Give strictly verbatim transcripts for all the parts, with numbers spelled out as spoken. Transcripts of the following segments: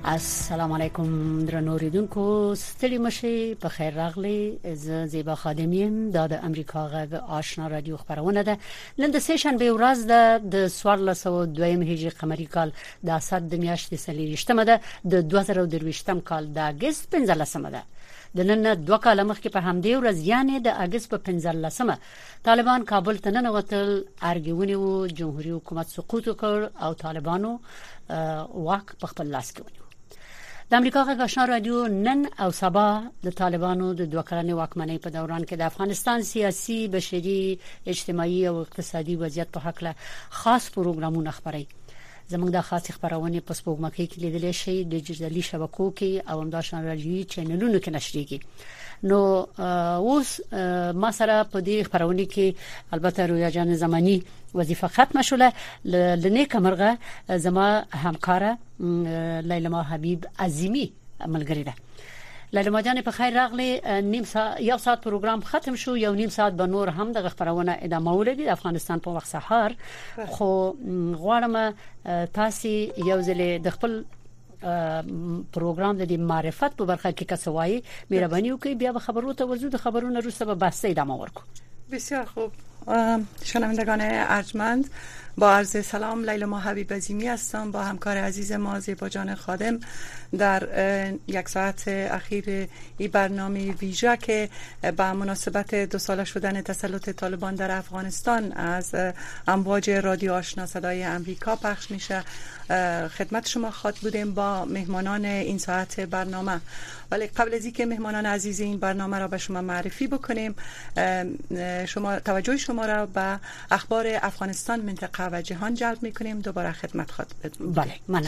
السلام علیکم درنو اوریدونکو، ستړي مشي په خیر راغلی. ز زیبا خادمیم د امریکا غږ آشنا رادیو خبرونه ده. نن د سیشن به ورځ ده د څوارلس سوه دویم هجری قمری کال د اسد د میاشتې څلورویشتمه ده د دوه زره درویشتم کال د اگست پنځلسمه ده. د نن دوه کاله مخکې په همدې ورځ یعنی د اگست په پنځلسمه طالبان کابل ته ننوتل، ارګونی او جمهوریت حکومت سقوط وکړ او طالبانو واک په خپل لاس کې ونیو. د امریکا غږ آشنا رادیو نن او سبا د طالبانو د دوه کلنې واکمنۍ په دوران کې د افغانستان سیاسي، بشري، اجتماعي او اقتصادي وضعیت په اړه خاص پروګرامونه خبري. زموږ د خاص خبرونه په سپوږمکۍ کې لیدل شي، د ډیجیټلي شبکو کې او د آشنا رادیو چینلونو کې نشریږي. نو اوس ما سره په دې خبرونه کې البته رویا جان زمانی وظیفه ختم شوله. لنه کمرغه زما همکاره لیلما حبیب عظیمی ملګری ده. لیلما جان په خیر راغلی. نیم ساعت یو ساعت پروګرام ختم شو، یو نیم ساعت به نور هم د خبرونه ادامه ولري. د افغانستان په وخت سهار خو غواړم تاسو یو ځل د خپل پروګرام د معرفت په برخه کې کسوای مهرباني وکړئ، بیا به خبرو ته ورزو. د خبرونو روسته به بحث ادامه ورکو. بسیار خوب. شنوندگان ارجمند، با عرض سلام، لیلما حبیب عظیمی هستم با همکار عزیز ما زیبا جان خادم در یک ساعت اخیر این برنامه ویژه که با مناسبت دو ساله شدن تسلط طالبان در افغانستان از امواج رادیو آشنا صدای امریکا پخش میشه خدمت شما خاطر بودیم با مهمانان این ساعت برنامه. ولی قبل از اینکه مهمانان عزیز این برنامه را به شما معرفی بکنیم، شما توجه شما را به اخبار افغانستان، منطقه و جهان جلب میکنیم. دوباره خدمت خاطر بدیم. بله، ممنونم.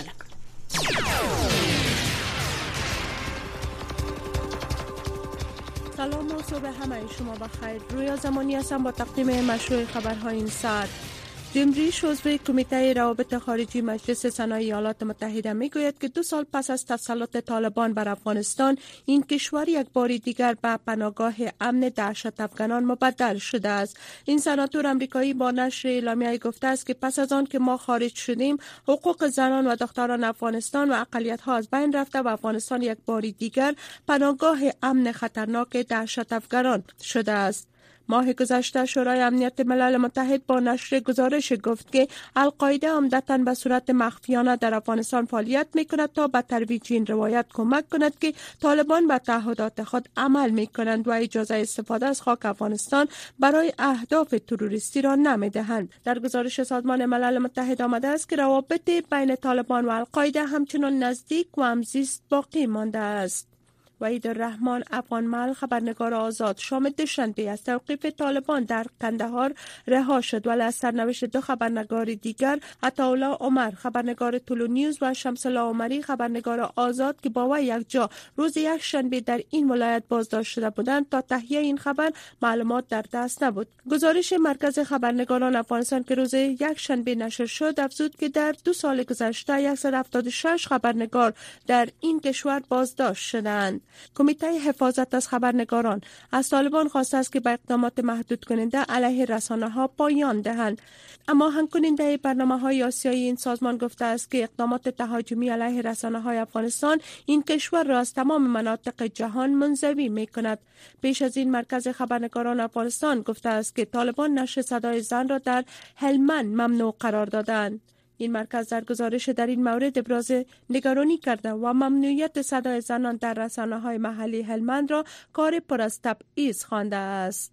سلام و صبح همه شما بخیر. رویا زمانی هستم با تقدیم مشروع خبرهای این ساعت. جیم ریش عضو کمیته روابط خارجی مجلس سنای ایالات متحده میگوید که دو سال پس از تسلط طالبان بر افغانستان، این کشور یک بار دیگر به پناهگاه امن دهشت افغانان مبدل شده است. این سناتور امریکایی با نشر اعلامیه گفته است که پس از آن که ما خارج شدیم، حقوق زنان و دختران افغانستان و اقلیت‌ها از بین رفته و افغانستان یک بار دیگر پناهگاه امن خطرناک دهشت افغانان شده است. ماه گذشته شورای امنیت ملل متحد با نشر گزارش گفت که القاعده عمدتاً به صورت مخفیانه در افغانستان فعالیت میکند تا به ترویج این روایت کمک کند که طالبان به تعهدات خود عمل میکنند و اجازه استفاده از خاک افغانستان برای اهداف تروریستی را نمیدهند. در گزارش سازمان ملل متحد آمده است که روابط بین طالبان و القاعده همچنان نزدیک و همزیست باقی مانده است. وحید الرحمن افغانمحل خبرنگار آزاد شام دوشنبه از توقیف طالبان در کندهار رها شد، ولی از سرنوشت دو خبرنگار دیگر، عطاالله عمر خبرنگار طلو نیوز و شمس الله عمری خبرنگار آزاد که با وی یک جا روز یک شنبه در این ولایت بازداشت شده بودند، تا تهیه این خبر معلومات در دست نبود. گزارش مرکز خبرنگاران افغانستان که روز یک شنبه نشر شد افزود که در دو سال گذشته صد و هفتاد و شش خبرنگار در این کشور بازداشت شدند. کمیته حفاظت از خبرنگاران از طالبان خواسته است که به اقدامات محدود کننده علیه رسانه ها پایان دهند. اما هنگ کننده برنامه های آسیایی این سازمان گفته است که اقدامات تهاجمی علیه رسانه های افغانستان این کشور را از تمام مناطق جهان منزوی می کند. پیش از این مرکز خبرنگاران افغانستان گفته است که طالبان نشر صدای زن را در هلمند ممنوع قرار دادند. این مرکز در گزارش در این مورد ابراز نگرانی کرده و ممنوعیت صدای زنان در رسانه‌های محلی هلمند را کار پر از تبعیض خوانده است.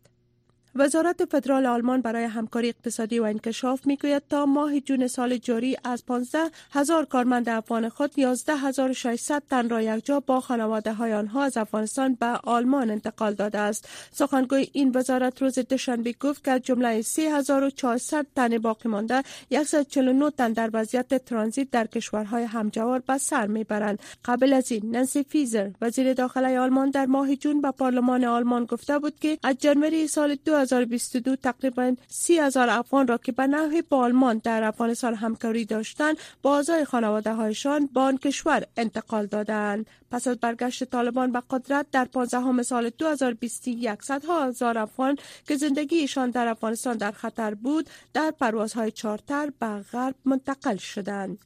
وزارت فدرال آلمان برای همکاری اقتصادی و انکشاف میگوید تا ماه جون سال جاری از پانزده هزار کارمند افغان خود یازده هزار و ششصد تن را یکجا با خانواده های آنها از افغانستان به آلمان انتقال داده است. سخنگوی این وزارت روز دوشنبه گفت که از جمله سه هزار و چهارصد تن باقی مانده صد و چهل و نه تن در وضعیت ترانزیت در کشورهای همجوار به سر میبرند. قبل از این نانسی فیزر وزیر داخلی آلمان در ماه جون به پارلمان آلمان گفته بود که از جنوری سال دو هزار و بیست و دو تقریبا سی هزار افغان را که به نحو با آلمان در افغانستان همکاری داشتند با اعضای خانواده هایشان با آن کشور انتقال دادند. پس از برگشت طالبان به قدرت در پانزدهم سال دو هزار و بیست و یک صدها هزار افغان که زندگیشان در افغانستان در خطر بود در پروازهای چارتر به غرب منتقل شدند.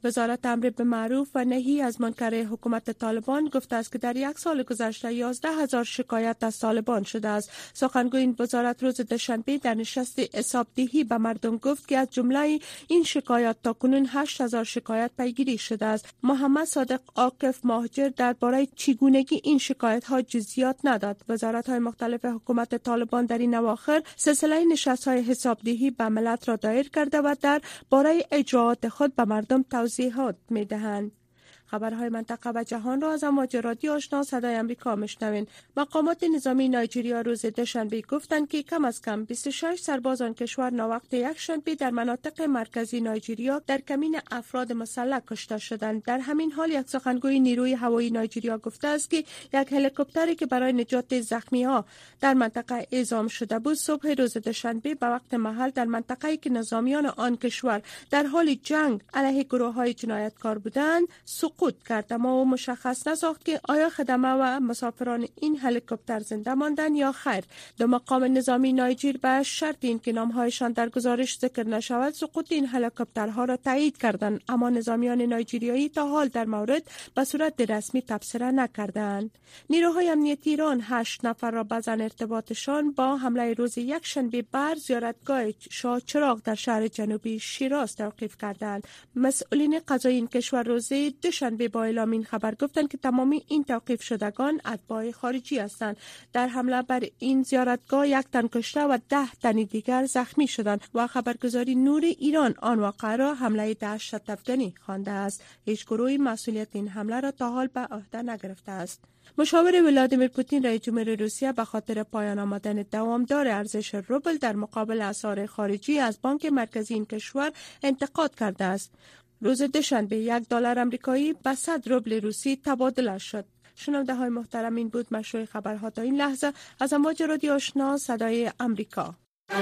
وزارت امر بالمعروف و نهی از منکر حکومت طالبان گفته است که در یک سال گذشته یازده هزار شکایت از طالبان شده است. سخنگوی این وزارت روز دوشنبه در نشست حسابدهی به مردم گفت که از جمله این شکایات تاکنون هشت هزار شکایت پیگیری شده است. محمد صادق عاکف مهاجر درباره چگونگی این شکایت ها جزئیات نداد. وزارت های مختلف حکومت طالبان در این اواخر سلسله نشست های حسابدهی به ملت را دایر کرده و در باره اجراءات خود به مردم توضیحات می دهند. خبرهای منطقه و جهان را از امواج رادیو آشنا صدای امریکا میشنوین. مقامات نظامی نایجریا روز دوشنبه گفتند که کم از کم بیست و شش سرباز آن کشور ناوقت یک شنبه در مناطق مرکزی نایجریا در کمین افراد مسلح کشته شدند. در همین حال یک سخنگوی نیروی هوایی نایجریا گفته است که یک هلیکوپتری که برای نجات زخمی ها در منطقه اعزام شده بود صبح روز دوشنبه به وقت محل در منطقه‌ای که نظامیان آن کشور در حال جنگ علیه گروه‌های جنایتکار بودند سقوط کرد، اما مشخص نساخت که آیا خدمه و مسافران این هلیکوپتر زنده ماندن یا خیر. دو مقام نظامی نایجر به شرط اینکه نامهایشان در گزارش ذکر نشود سقوط این هلیکوپترها را تایید کردند، اما نظامیان نایجریایی تا حال در مورد به صورت رسمی تبصره نکردند. نیروهای امنیتی ایران هشت نفر را بزن ارتباطشان با حمله روز یک شنبه بر زیارتگاه شاه چراغ در شهر جنوبی شیراز توقیف کردند. مسئولین قضایی این کشور روز دوشنبه با اعلام این خبر گفتند که تمامی این توقیف شدگان اتباع خارجی هستند. در حمله بر این زیارتگاه یک تن کشته و ده تن دیگر زخمی شدند و خبرگزاری نور ایران آن واقعه را حمله دهشت افغانی خوانده است. هیچ گروهی مسئولیت این حمله را تا حال به عهده نگرفته است. مشاور ولادیمیر پوتین رئیس جمهور روسیه به خاطر پایان آمدن دوامدار ارزش روبل در مقابل اسعار خارجی از بانک مرکزی این کشور انتقاد کرده است. روز دوشنبه یک دلار آمریکایی به صد روبل روسی تبادله شد. شنونده های محترم، این بود مشروع خبرها تا این لحظه از امواج رادیو آشنا صدای امریکا.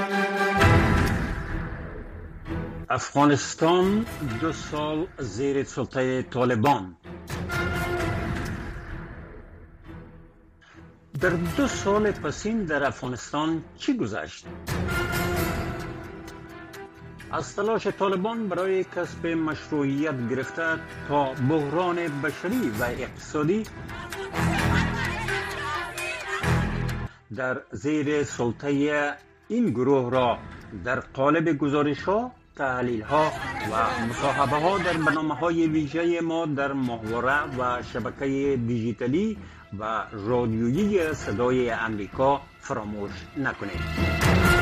افغانستان دو سال زیر سلطه طالبان. در دو سال پسین در افغانستان چی گذشت؟ از تلاش طالبان برای کسب مشروعیت گرفته تا بحران بشری و اقتصادی در زیر سلطه این گروه را در قالب گزارش‌ها، تحلیل‌ها و مصاحبه‌ها در برنامه‌های ویژه ما در محوره و شبکه دیجیتالی و رادیویی صدای امریکا فراموش نکنید.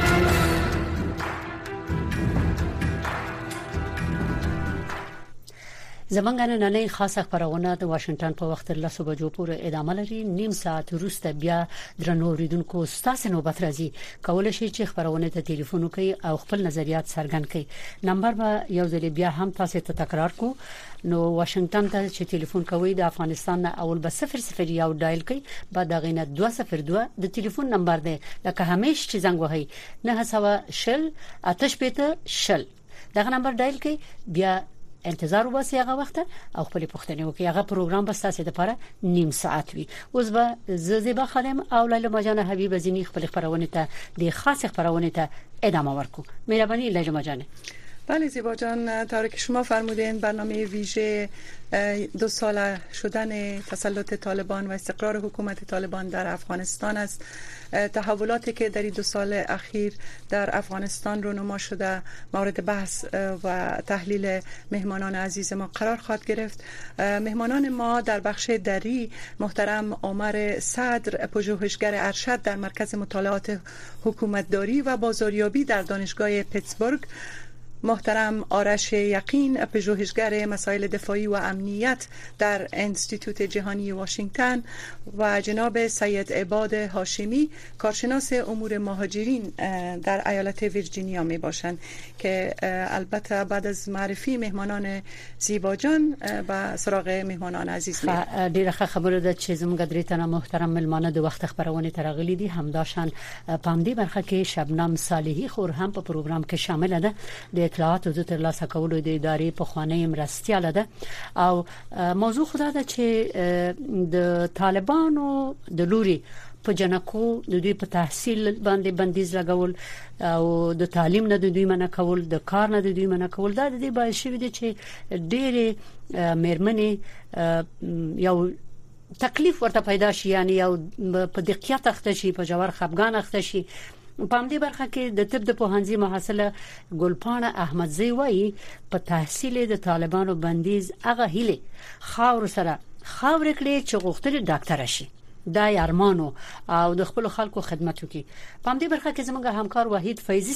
زمانګ نننۍ خاصه خبرونه د واشنگټن په وخت له صبح جو پورې ادامه لري. نیم ساعت وروسته بیا درنو ریدونکو ستاسو نوبت راځي. کولای شئ چې خبرونه ته ټلیفون وکړئ او خپل نظریات څرګند کړئ. نمبر به یو ځل بیا هم تاسو ته تکرار کو. نو واشنگټن ته چې ټلیفون کوئ د افغانستان نه اول به صفر صفر یو ډایل کړئ، بعد دغه نه دوه صفر دوه د ټلیفون نمبر دی لکه همیشه چې زنګ وهئ نه سوا شل آتش پته شل دغه نمبر ډایل کړئ، بیا انتظار وباسي هغه وخت او خپل پوښتنه وکړي. هغه پروګرام به تاسو لپاره نیم ساعت وي. اوس به زیبا خانم او لیلا مجان حبیب زینی خپل خبرونه ته د خاص خبرونه ته ادامه ورکو. مهرباني لیلا مجان. بله زیبا جان، طوری که شما فرمودین برنامه ویژه دو ساله شدن تسلط طالبان و استقرار حکومت طالبان در افغانستان است. تحولاتی که در این دو سال اخیر در افغانستان رونما شده مورد بحث و تحلیل مهمانان عزیز ما قرار خواهد گرفت. مهمانان ما در بخش دری محترم عمر صدر، پژوهشگر ارشد در مرکز مطالعات حکومتداری و بازاریابی در دانشگاه پیتسبورگ، محترم آرش یقین، پژوهشگر مسائل دفاعی و امنیت در انستیتوت جهانی واشنگتن، و جناب سید عباد هاشمی، کارشناس امور مهاجرین در ایالت ویرجینیا می باشند که البته بعد از معرفی مهمانان زیبا جان به سراغ مهمانان عزیز می. ډیره خبره ده چې زموږ دریتنه محترم ملمانه د وخت خبرونه ترغلي دي، هم داشان پام دی برخه کې شبنم صالحی خور هم په پروګرام کې شامل ده. د اطلاعات او د ترلاسه کولو د ادارې په خوانی مرستياله ده او موضوع خدا ده چې د طالبانو د لوري په جنکو د دوی په تحصیل باندې بندیز لګول او د تعلیم نه د دوی منع کول د کار نه د دوی منع کول دا د دې باعث شوی دی چې ډېرې مېرمنې یو تکلیف ورته پیدا شي یعنی یو په دقت اخته شي په جوړ خپګان اخته شي. په همدې برخه کې د طب د پوهنځي محصله ګلپانه احمدزی وایي په تحصیل د طالبانو بندیز هغه هیله خاور سره خاور کړي چې غوښتل ډاکټر شي دا ارمانو او د خپل خلکو خدمت وکړي. په همدې برخه کې زموږ همکار وحید فیضی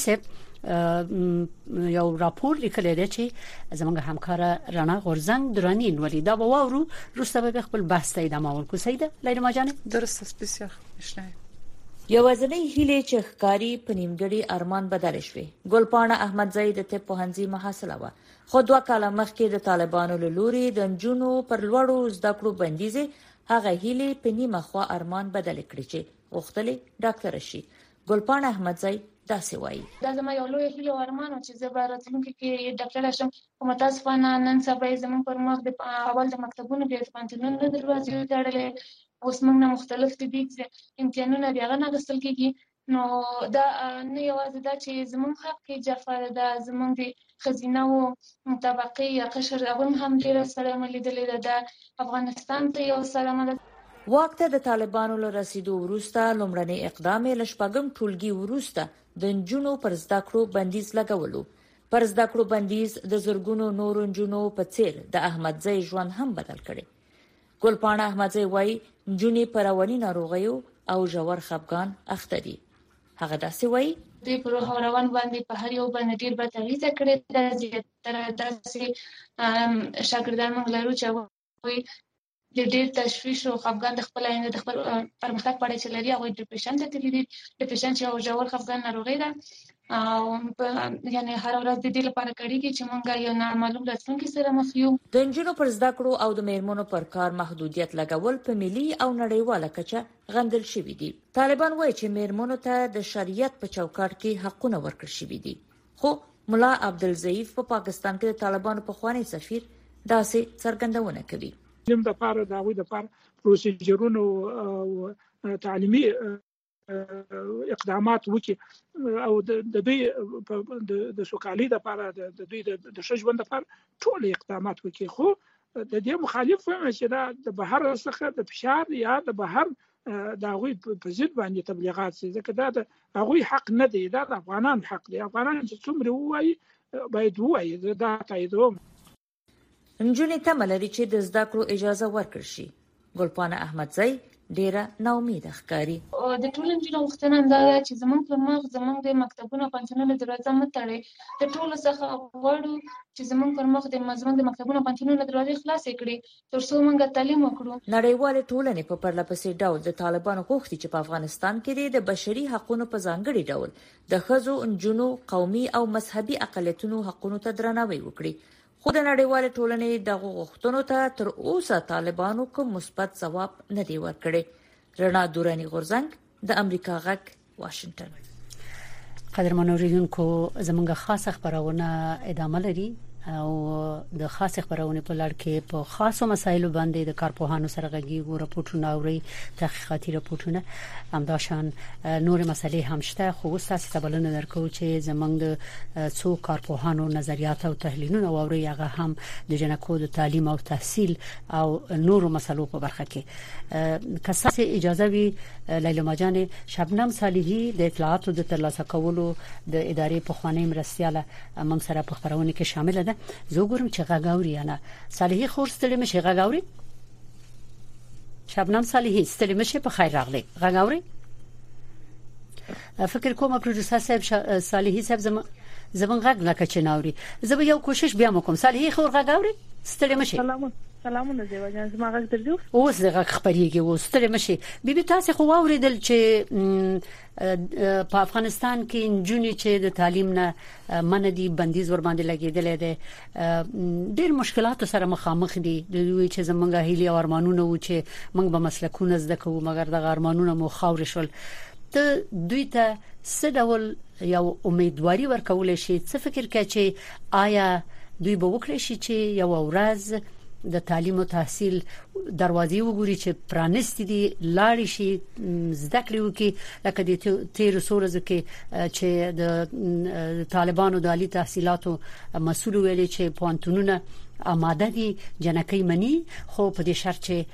صاحب یو راپور لیکلی دی چې زموږ همکار رڼا غورزنګ درانین ولی دا به وورو روسته به خپل بحث ته ادامه ورکو. سیده لیلا ماجانه درست است بسیار مشنه یوازنی هیله چې ښکاری په نیمګړي ارمان بدل شوی. ګلپانه احمدزی د طب پوهنځي محصله و خو دوه کاله مخکې د طالبانو له لوري د جنونو پر لوړو زده کړو بندیز هغه هیله په نیمه خوا ارمان بدل کړی چې غوښتل ډاکټر شي. ګلپانه احمدزی داسې وایي دا زما یو لوی هیله او ارمان چې زه به راتلونکي کې ډاکټر شم. کوم متاسفانه نن سبا زموږ پر مخ د اول د مکتبونو د پانتونونو دروازې تړلې اوس موږ نه مختلف دي امتحانونه بیا نه غوښتل کیږي. نو دا نه یوازې دا چې زموږ حق کې جفا ده زموږ د خزینه او مطابقي یا قشر هغه هم ډیره سره ملیدلې ده. افغانستان ته یو سلام ده. وخت د طالبانو له رسیدو وروسته لومړنی اقدام یې لشپږم ټولګي وروسته د جنونو پر زده کړو بندیز لګولو. پر زده کړو بندیز د زرګونو نورو جنونو په څیر د احمدزی ژوند هم بدل کړي. ګلپانه احمدزی وایي جنې پر رواني ناروغیو او ژور خپګان اخته دي. هغه داسې وایي دوی پر روان باندې په هر یو باندې ډیر به تغیزه کړي د زیاتره داسې شاګردان موږ لرو چې وایي د ډیر تشویش او خپګان د خپل آینده د خپل پرمختګ په اړه چې لري هغه ډیپریشن ته تللی دي. ډیپریشن چې یو ژور خپګان ناروغي ده او یعنی هر ورځ د دې لپاره کړي چې مونږ یو نامعلوم راتلونکي سره مخ یو. د نجونو پر زده کړو او د میرمنو پر کار محدودیت لګول په ملي او نړیواله کچه غندل شوی دي. طالبان وایي چې میرمنو ته د شریعت په چوکاټ کې حقونه ورکړل شوي دي. خو ملا عبدالضعیف په پاکستان کې د طالبانو په خواني سفیر داسې څرګندونه کوي. زم د پاره د غوي د پاره پروسیجرونو او تعلیمي اقدامات وکي او د دوی د سوکالي د لپاره د دوی د شژوند لپاره ټول اقدامات وکي. خو د دې مخالف چې دا د بهر څخه د فشار یا د بهر د غوي په ضد باندې تبلیغات سي ځکه دا د غوي حق نه دی. دا د افغانان حق دی. افغانان چې څومره وایي باید وایي دا تاییدوم. نجونې تمه لري چې د زده کړو اجازه ورکړي شي. ګلپانه احمدزی ډیره ناامیده ښکاري. د ټول نجونو غوښتنه دا ده چې زموږ پر مخ زموږ د مکتبونو پانتونونو دروازه متړي. د ټول څخه غواړو چې زموږ پر مخ د مزمن د مکتبونو پانتونونو دروازې خلاصې کړي ترڅو موږ تعلیم وکړو. نړیوال ټولنې په پرلپسې ډول د طالبانو غوښتي چې په افغانستان کې د بشري حقوقو په ځانګړي ډول د ښځو، نجونو، قومي او مذهبي اقلیتونو حقوقو ته درناوی وکړي. خو د نړیوال ټولنې دغه غوښتنو ته تر اوسه طالبانو کوم مثبت ځواب نه دی ورکړی. رڼا دورانی غورزنګ د امریکا غږ واشنگټن. قدرمنو اوریدونکو زموږه خاصه خبرونه ادامه لري او د خاص خبرونه په لړ کې په خاصو مسایلو باندې د کارپوهانو سره غږیږو راپورټونه اوري تحقیقاتي راپورټونه همداشان نور مسلې هم شته. خو تاسو ته بلنه درکو چې زمونږ د څو کارپوهانو نظریات او تحلیلونه اوري هغه هم د جنکو د تعلیم او تحصیل او نورو مسلو په برخه کې که تاسو اجازه وي لیلا ماجان شبنم صالحی د اطلاعاتو د ترلاسه کولو د ادارې په خوانی مرستياله مم سره په خبرونه کې شامل ده. زه ګورم چې غاګاوري انا صالحی خور ستړي مشه غاګاوري شبنم صالحی ستړي مشه په خیر راغلي غاګاوري. فکر کوم پروډوسر صاحب صالحی صاحب زما زبون غږ لکه چناوري. زه به یو کوشش بیا وکم. صالحی خور غاګاوري ستړي مشه. سلام سلامونه زیوا جان زما غږ درځو. اوس دغه خبرېږي اوس ستړي مشه. بیبي تاسو خو واوریدل چې په افغانستان کې انجونی چې د تعلیم نه مندي بندیز ور باندې لګیدل دي ډېر مشکلات سره مخامخ دي. د دوی چې زمونږه هیلي او ارمانونه و چې موږ به مسلکونه زده کوو مګر د ارمانونه مو خاور شول. ته دوی ته څه ډول یو امیدواري ورکول شي؟ څه فکر کوي چې آیا دوی به وکړي شي چې یو ورځ د تعلیم او تحصیل دروازې وګوري چې پرانستې دي لاړ شي زده کړې وکړي لکه د تیر سورزه کې چې د طالبانو د عالی تحصیلاتو مسؤل ویلي چې پوهنتونونه آماده دي جنکۍ منی خو په دې شرط چې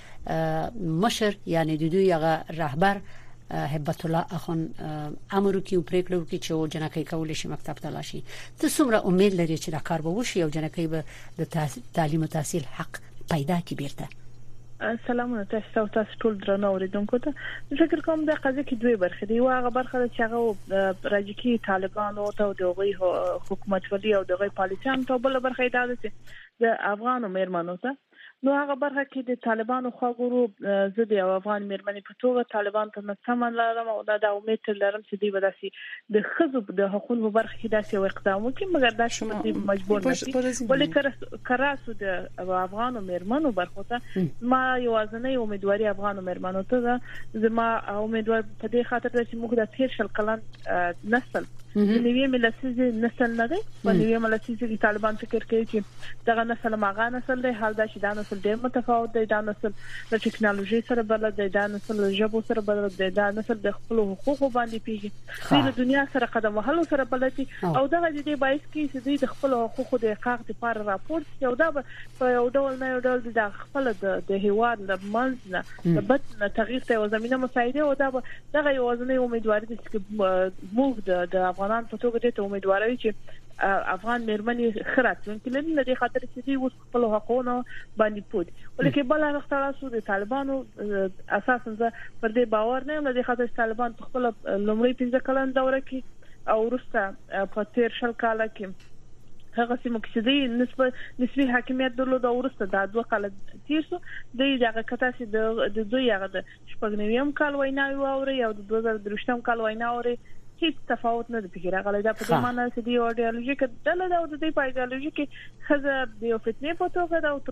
مشر یعنی د دوی هغه رهبر هبت الله اخون امر کوي او پریکړه کوي چې جنکۍ کول شي مکتب ته لاشي ته څومره امید لري چې دا کار به وشي او جنکۍ به د تعلیم او تحصیل حق پیدا کړي بیرته سلامونه تاسو تاسو ټول درنو اوریدونکو ته فکر کوم د قضیه کې دوه برخې دي واغه برخه چې هغه راجکی طالبانو ته د غوي حکومت ولي او د غوي پالیسیان ته بل برخه دا ده چې د افغانو مېرمنو ته نو هغه برخه کې د طالبانو خواګورو زه د افغان مېرمنې په توګه طالبان ته مستمن لرم او دا د امید لرم چې دوی به داسي د خزو د حقوقو په برخه کې داسي اقدام وکړي مګر دا شمه مجبور نشي ولې کراسو د افغانو مېرمنو برخه ته ما یوازنۍ امیدواري افغانو مېرمنو ته زما امیدوار په دې خاطر چې موږ د تیر شل کلن نسل د نوې ملتي نسل نه دی په نوې ملتي چې طالبان فکر کوي چې دغه نسل ماغه نسل دی حال دا چې دا نسل ډېر متفاوت دی دا نسل د ټکنالوژي سره بلد دی دا نسل د ژبو سره بلد دی دا نسل د خپل حقوقو باندې پیږي د دنیا سره قدم وهلو سره بلد دي او دغه د دې باعث کې چې د خپل حقوقو د حقوق لپاره راپورټ یو دا په یو ډول نه یو ډول د خپل د هیواد د منځ نه د بد تغییر ته زمينه مساعده او دا دغه یو ځنې امیدواري دي چې موږ د افغانان په توګه ته امیدواري چې افغان مېرمنې خرات ونکړي لري د خاطر چې دوی اوس خپل حقوقونه باندې پود ولکه بل هغه تاسو د طالبانو اساسا پر دې باور نه لري خاطر طالبان خپل لومړی پنځه کلن دوره کې او وروسته په تیر شل کال کې هغه سیمه کې د نسبت نسبی حاکمیت درلود او وروسته د دوه کال تیر شو د دغه کتاسي د دوی هغه د شپږنیم کال ویناوي اوري او د دوه زره درشتم کال ویناوري هیڅ تفاوت نه دی فکر غلې دا په دې معنی چې دی ایدئولوژي کې دله دا د دې په ایدئولوژي کې خزه د فتنې په توګه دا او تر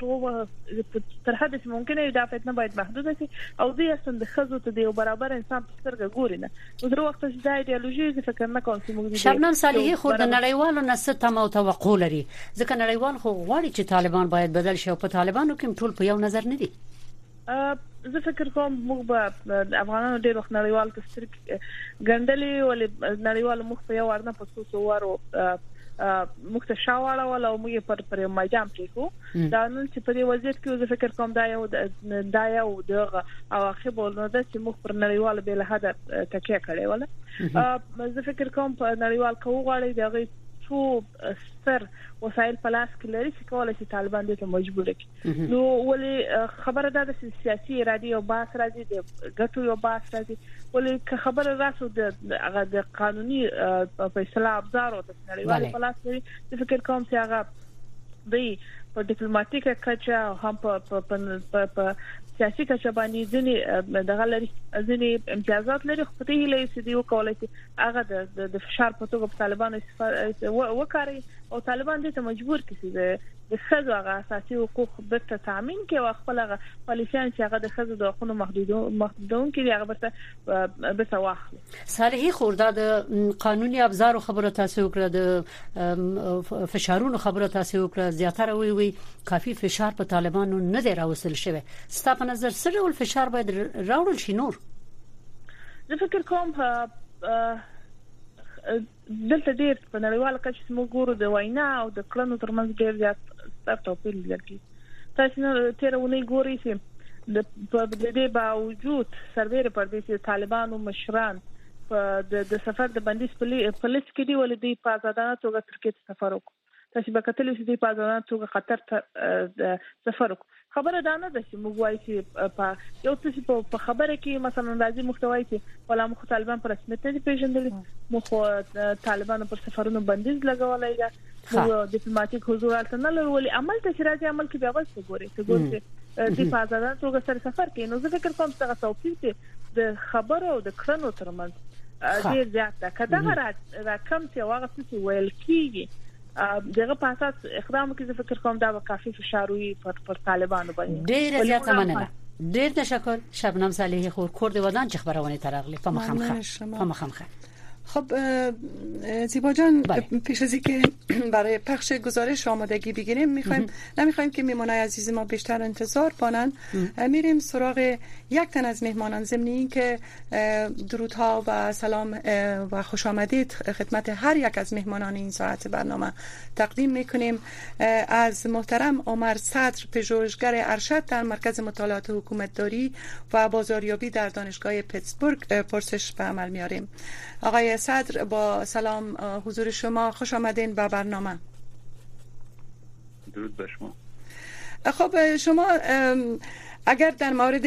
تر حد ممکنه دا فتنه باید محدوده شي او دې اصلا د خزو ته دی برابر انسان په سترګه ګوري نه نو تر وخت چې دا ایدئولوژي فکر نه کوم چې موږ شبنم صالحي خو د نړیوالو نسته تم او توقع لري ځکه نړیوال خو غواړي چې طالبان باید بدل شي او په طالبانو کې ټول په یو نظر نه دي زه فکر کوم موږ به افغانانو ډېر وخت نړیوال کستر ګندلې ولې نړیوال مخ په یو ورنه په څو وارو موږ ته شاواله ولا موږ پر پر میدان کې کو دا نن چې په دې وضعیت کې زه فکر کوم دا یو دا یو دغه عواقب ولنه چې موږ پر نړیوال به له حد تکیه کړې ولا زه فکر کوم په نړیوال کوغړې دغه څو ستر وسایل پلاس کې لري چې کولای شي طالبان دې ته مجبور کړي نو ولې خبره ده چې سیاسي ارادي او باس راځي د ګټو یو باس راځي ولې خبره راسو د هغه د قانوني فیصله ابزار او د نړیوال پلاس لري فکر کوم چې هغه د په ډیپلوماټیکه کچه هم په په سیاسي کچه باندې ځنې دغه لري ځنې امتیازات لري خو په دې لې چې دی وکولای چې هغه د فشار په توګه په طالبانو وکړي او طالبان دې ته مجبور کړي د خزو هغه اساسي حقوق به تضمین کوي او خپل هغه پالیسیان چې هغه د خزو د حقوقو محدودون محدودون کې هغه به به واخلي صالحي خوردا د قانوني ابزار خبره تاسو وکړه د فشارونو خبره تاسو وکړه زیاتره وی وی کافي فشار په طالبانو نه دی راوصل شوی ستاسو په نظر سره ول فشار باید راوړل شي نور زه فکر کوم دلته ډېر په نړیواله کچه موږ ګورو د وینا او د کلونو ترمنځ ډېر زیات ستر توپیر لري تاسو نو تیرونه ګورئ چې د دې باوجود سربېره پر دې چې طالبانو مشران په د سفر د بندیز په لیست کې دی ولې دی په آزادانه توګه ترکیه ته سفر وکړ تاسو به کتلی چې دی په آزادانه توګه قطر ته سفر وکړ خبره دا نه ده چې موږ وایو چې په یو څه په خبره کې مثلا راځي محتوای چې ولا مخ طالبان پر رسمیت نه پیژندل مخ طالبان پر سفرونو بندیز لګولای دا نو ډیپلوماټیک حضور البته نه لري عمل ته راځي عمل کې بیا وځي ګوري ته ګوري د فازادان توګه سره سفر کوي نو زه فکر کوم چې تاسو په د خبرو او د کړنو ترمنځ ډیر زیات ده کدا راکم چې واغه څه ویل کیږي دغه په اساس اقدام کې زه فکر کوم دا کافي فشار وي پر پر طالبانو باندې ډیر زیات مننه ډیر تشکر شبنم صالحی خور کورد ودان چې خبرونه ترغلی په مخامخه په مخامخه خب زیبا جان، پیش از اینکه برای پخش گزارش آمادگی بگیریم میخوایم نمیخوایم که میهمانای عزیز ما بیشتر انتظار کنن، میریم سراغ یک تن از مهمانان. ضمن این که درودها و سلام و خوش آمدید خدمت هر یک از مهمانان این ساعت برنامه تقدیم میکنیم. از محترم عمر صدر، پژوهشگر ارشد در مرکز مطالعات حکومتداری و بازاریابی در دانشگاه پیتسبورگ پرسش به عمل میاریم. آقای صدر، با سلام حضور شما، خوش آمدین به برنامه. درود به شما. خب شما اگر در مورد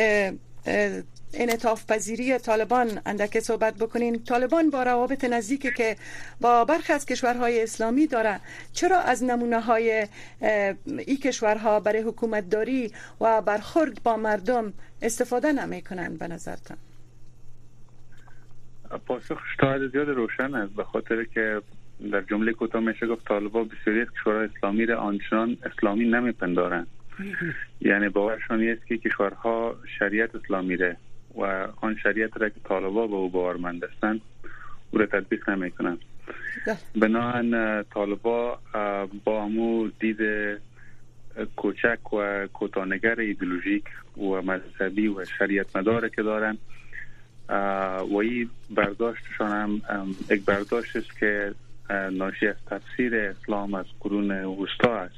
انعطاف پذیری طالبان اندک صحبت بکنین، طالبان با روابط نزدیکی که با برخی از کشورهای اسلامی داره، چرا از نمونه های این کشورها برای حکومت داری و برخورد با مردم استفاده نمی کنند به نظرتان؟ پاسخش تا حد زیاد روشن است، به خاطر که در جمله کوتاه میشه گفت طالبان بسیاری از کشورهای اسلامی را آنچنان اسلامی نمیپندارند. یعنی باورشان است که کشورها شریعت اسلامی را و آن شریعت را که طالبان به او باورمند هستند او را تطبیق نمیکنند. بنابراین طالبان با همو دید کوچک و کوتاه‌نگر ایدئولوژیک و مذهبی و شریعت مدار که دارند و این برداشتشان هم یک برداشت است که ناشی از تفسیر اسلام از قرون وسطا است،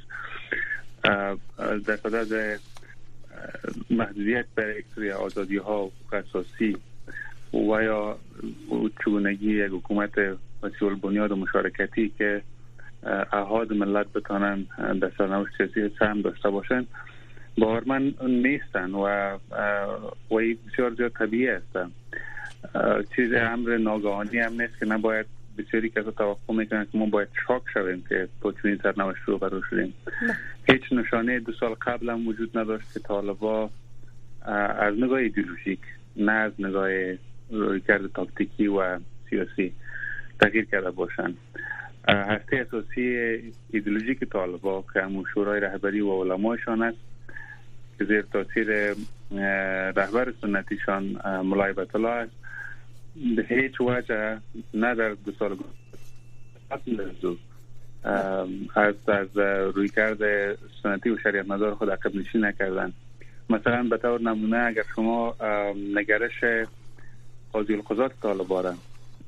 در صدد محدودیت بر اکثری آزادی ها و اساسی و یا چگونگی یک حکومت وسیع البنیاد و مشارکتی که احاد ملت بتانند در سرنوشت سیاسی سهم داشته باشند باورمند نیستند و و بسیار زیاد طبیعی است. چیز امر ناگهانی هم نیست که نباید بسیاری کسا توقع میکنند که ما باید شاک شویم که با چنین سرنوشت رو برو شدیم. هیچ نشانه دو سال قبل هم وجود نداشت که طالبان از نگاه ایدئولوژیک نه از نگاه رویکرد تاکتیکی و سیاسی تغییر کرده باشند. هسته اساسی ایدئولوژیک طالبان که همون شورای رهبری و علمایشان است که زیر تاثیر رهبر سنتیشان مولای بیت الله است، به هیچ وجه نه در دو سال گذشته از از رویکرد سنتی و شریعت مدار خود عقب نشینی نکردن. مثلا به طور نمونه اگر شما نگرش قاضی القضات طالبان را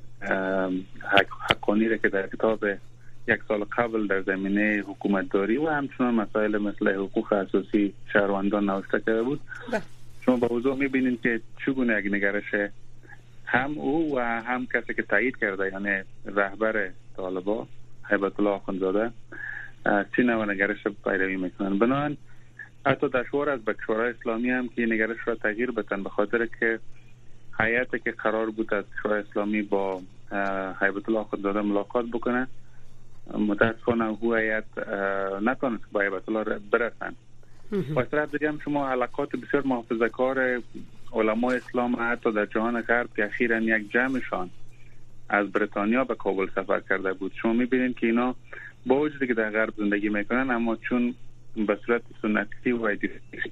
حقانی را که در کتاب یک سال قبل در زمینه حکومتداری و همچنان مسائل مثل حقوق اساسی شهروندان نوشته کرده بود، شما با وضوح میبینید که چگونه یک نگرش هم او و هم کسی که تایید کرده یعنی رهبر طالبان هیبت الله آخوندزاده چی نوع نگرش پیروی میکنن. بنابراین حتی دشوار از به کشورهای اسلامی هم که نگرش را تغییر بدن، به خاطر که هیئتی که قرار بود از کشورهای اسلامی با هیبت الله آخوندزاده ملاقات بکنه متاسفانه او هیئت نتونست با هیبت الله برسن. و از طرف دیگه هم شما حلقات بسیار محافظه‌کار علمای اسلام حتی در جهان غرب که اخیراً یک جمعشان از بریتانیا به کابل سفر کرده بود، شما میبینید که اینا با وجودی که در غرب زندگی میکنن اما چون به صورت سنتی و ایدئولوژیک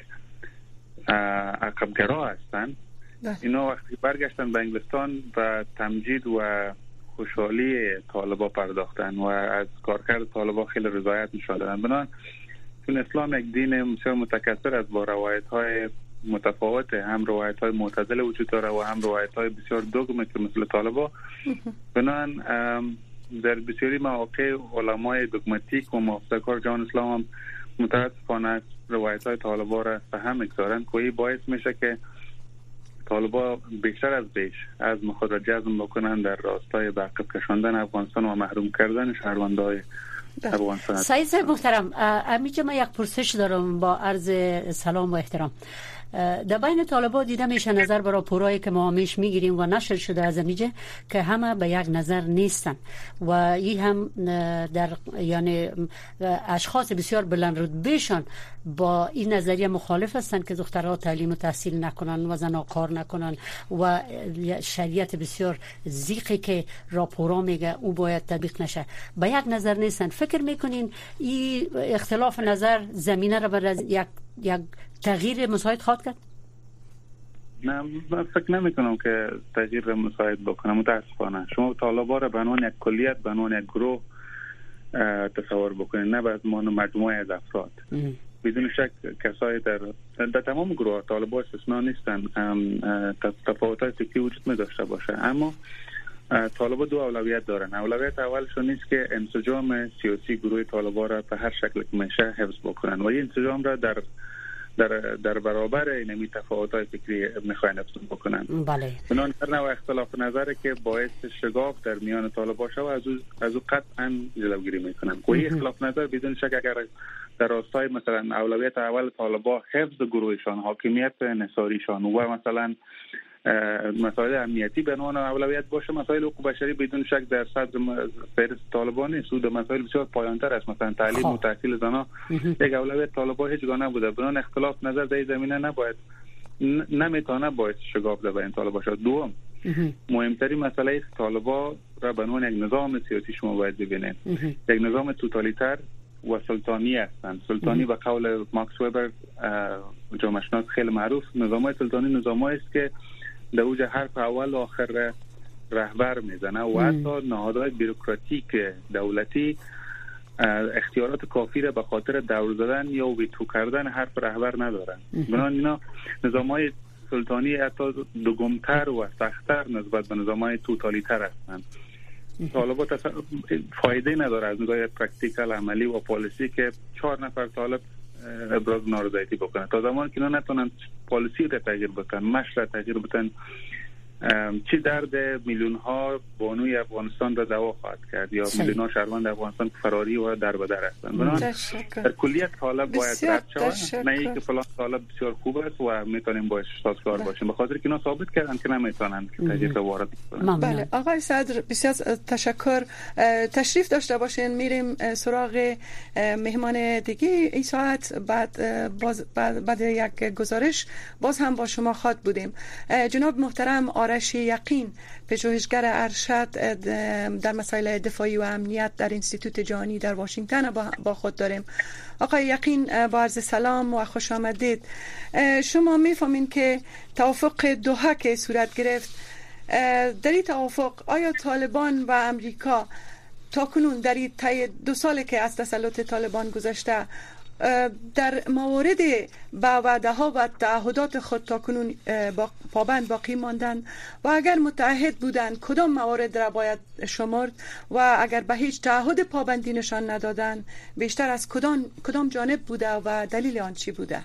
عقب‌گرا هستن، اینا وقتی برگشتن به انگلستان و تمجید و خوشحالی طالبان پرداختن و از کارکرد طالبان خیلی رضایت نشان دادن. بنابراین چون اسلام یک دین بسیار متکثر است با روایت‌های متفاوت، هم روایت‌های معتدل وجود داره و هم روایت‌های بسیار دوگمه که مثل طالبان، بنابراین در بسیاری مواقع علمای دogmatik و محافظه‌کار جهان اسلام هم متاسفانه روایت‌های طالبان را فهم می‌گذارند که باعث میشه که طالبان بیشتر از بیش از خود را جذب بکنن در راستای به عقب کشاندن افغانستان و محروم کردن شهروندان افغانستان. سعید صاحب محترم، امیجا من یک پرسش دارم با عرض سلام و احترام. در بین طالبان دیده میشه نظر برای پورایی که ما همیش میگیریم و نشر شده از امیجه که همه به یک نظر نیستن و این هم در یعنی اشخاص بسیار بلند رتبهشان با این نظریه مخالف هستند که دخترها تعلیم و تحصیل نکنن و زنها کار نکنن و شریعت بسیار زیقی که راپورا میگه او باید تطبیق نشه به یک نظر نیستن. فکر میکنین این اختلاف نظر زمینه را برای یک یک تغییر مساعد خواهد کرد؟ نه من فکر نمی کنم که تغییر را مساعد بکنه. متاسفانه شما طالبان را به عنوان یک کلیت، به عنوان یک گروه تصور بکنید، نه به عنوان مجموعه از افراد. بدون شک کسایی در در تمام گروه طالبان استثنا نیستن، تفاوت‌های فکری وجود می داشته باشه، اما طالبان دو اولویت دارن. اولویت اولشون نیست که انسجام سیاسی گروه طالبان را به هر شکل که میشه حفظ بکنن و این انسجام را در در در برابر اینمی تفاوت‌های فکری میخواین حفظ بکنن. بله. بنابراین هر نوع اختلاف نظری که باعث شگاف در میان طالبان شود از او از او قطعا جلوگیری میکنن. کوئی اختلاف نظر بدون شک اگر در راستای مثلا اولویت اول طالبان حفظ گروهشان، حاکمیت انحصاریشان و مثلا مسائل امنیتی به عنوان اولویت باشه، مسائل حقوق بشری بدون شک در صدر فهرست طالبان نیست. در مسائل بسیار پایان‌تر است، مثلا تعلیم و تحصیل زنان یک اولویت طالبان هیچ گونه نبوده. بنابراین اختلاف نظر در این زمینه نباید نمیتونه باعث شگاف در بین طالبان شد. دوم، مهمترین مسئله است طالبان را به عنوان یک نظام سیاسی شما باید ببینید. یک نظام توتالیتر و سلطانی هستند. سلطانی به قول ماکس وبر جامعه شناس خیلی معروف، نظام‌های سلطانی نظام‌هایی است که در اوج حرف اول و آخر رهبر میزنه و حتی نهادهای بیروکراتیک دولتی اختیارات کافی را به خاطر دور زدن یا ویتو کردن حرف رهبر ندارن. بنابراین اینا نظام‌های سلطانی حتی دگمتر و سخت‌تر نسبت به نظام‌های توتالیتر هستند. طالبان فایده نداره از نگاه پرکتیکال عملی و پالیسی که چهار نفر طالب ابراز نارضایتی بکنن. تا زمانی که اینا نتونن پالیسی رو تغییر بدن، مشر رو تغییر بدن، چی درد میلیون ها بانوی افغانستان را دوا خواهد کرد یا میلیون ها شهروند افغانستان فراری و در بدر هستند. بنابراین در کلیت طالب باید رد شود، نه اینکه فلان طالب بسیار خوب است و میتونیم باش سازگار باشیم، به خاطر که اینا ثابت کردن که نمیتونن تغییر را وارد کنن. بله آقای صدر بسیار تشکر. تشریف داشته باشین، میریم سراغ مهمان دیگه این ساعت. بعد باز بعد, بعد یک گزارش باز هم با شما خواهد بودیم. جناب محترم آرش یقین، پژوهشگر ارشد در مسائل دفاعی و امنیت در انستیتوت جهانی در واشنگتن با خود داریم. آقای یقین با عرض سلام و خوش آمدید. شما میفهمین که توافق دوحه که صورت گرفت، در این توافق آیا طالبان و امریکا تاکنون در این طی دو سالی که از تسلط طالبان گذشته در موارد با وعده ها و تعهدات خود تاکنون با پابند باقی ماندن و اگر متعهد بودند کدام موارد را باید شمرد و اگر به هیچ تعهد پابندی نشان ندادن بیشتر از کدام کدام جانب بوده و دلیل آن چی بوده؟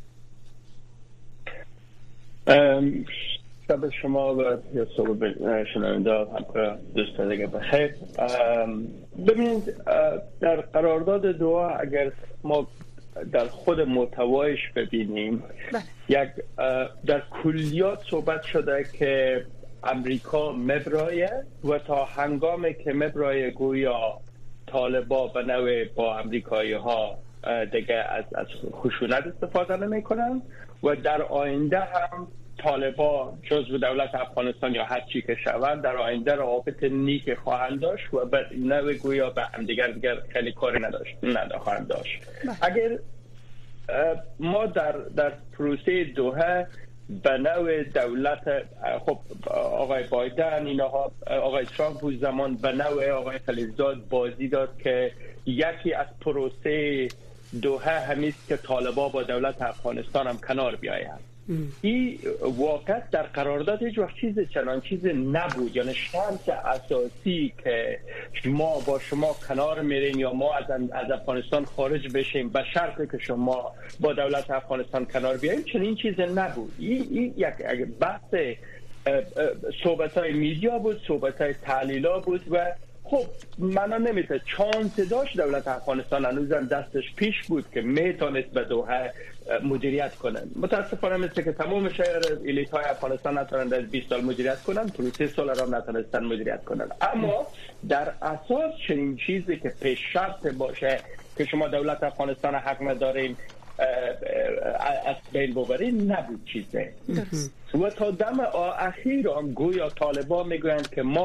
شب شما و صبح شنونده دوست دیگه بخیر. ببینید در قرارداد دوحه اگر ما در خود محتوایش ببینیم یک در کلیات صحبت شده که امریکا مبرایه و تا هنگامی که مبرای گویا طالبا به نوع با امریکایی ها دیگه از, از خشونت استفاده نمی کنن و در آینده هم طالبا جزو دولت افغانستان یا هر چی که شود در آینده روابط نیک خواهند داشت و به نوع گویا به هم دیگر دیگر خیلی کاری نداشت نداشت داشت. اگر ما در در پروسه دوحه به نوع دولت خب آقای بایدن اینها آقای ترامپ بود زمان به نوع آقای خلیلزاد بازی داد که یکی از پروسه دوحه همیست که طالبا با دولت افغانستان هم کنار بیاید. این واقعا در قرارداد هیچ وقت چیز چنان چیز نبود، یعنی شرط اساسی که ما با شما کنار میریم یا ما از از افغانستان خارج بشیم به شرطی که شما با دولت افغانستان کنار بیاییم، چنین چیز نبود. این این یک بحث صحبت‌های میدیا بود، صحبت‌های تحلیلا بود و خب معنا نمیده چانس داشت دولت افغانستان هنوزم دستش پیش بود که میتونست به دوحه مدیریت کنن. متاسفانه مثل که تمام شهر الیت های افغانستان نتونن در بیست سال مدیریت کنن، پروسه سال را نتونستن مدیریت کنن. اما در اساس چنین چیزی که پیش شرط باشه که شما دولت افغانستان حق ندارین از بین ببرین نبود چیزه. و تا دم اخیر هم گویا طالبان میگویند که ما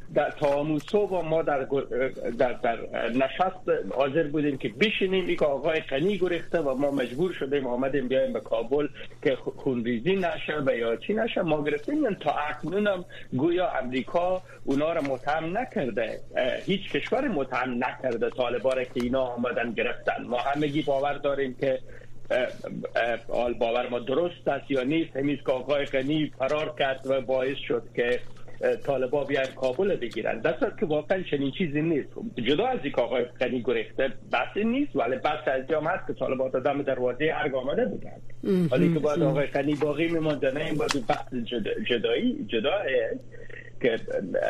در تا صبح ما در, در, در نشست حاضر بودیم که بشینیم. یک آقای غنی گریخته و ما مجبور شدیم آمدیم بیایم به کابل که خونریزی نشه و یا چی نشه. ما گرفتیم تا اکنون هم گویا امریکا اونا را متهم نکرده، هیچ کشور متهم نکرده طالبان که اینا آمدن گرفتن. ما همگی باور داریم که آل باور ما درست است یا نیست. همیز که آقای غنی فرار کرد و باعث شد که طالبا بیان کابل بگیرن، در که واقعا چنین چیزی نیست. جدا از اینکه آقای غنی گریخته بحث نیست، ولی بحث از جام هست که طالبا تا دم دروازه ارگ آمده بودن، ولی که بعد آقای غنی باقی میموند. نه این بعد بحث جدایی جدا که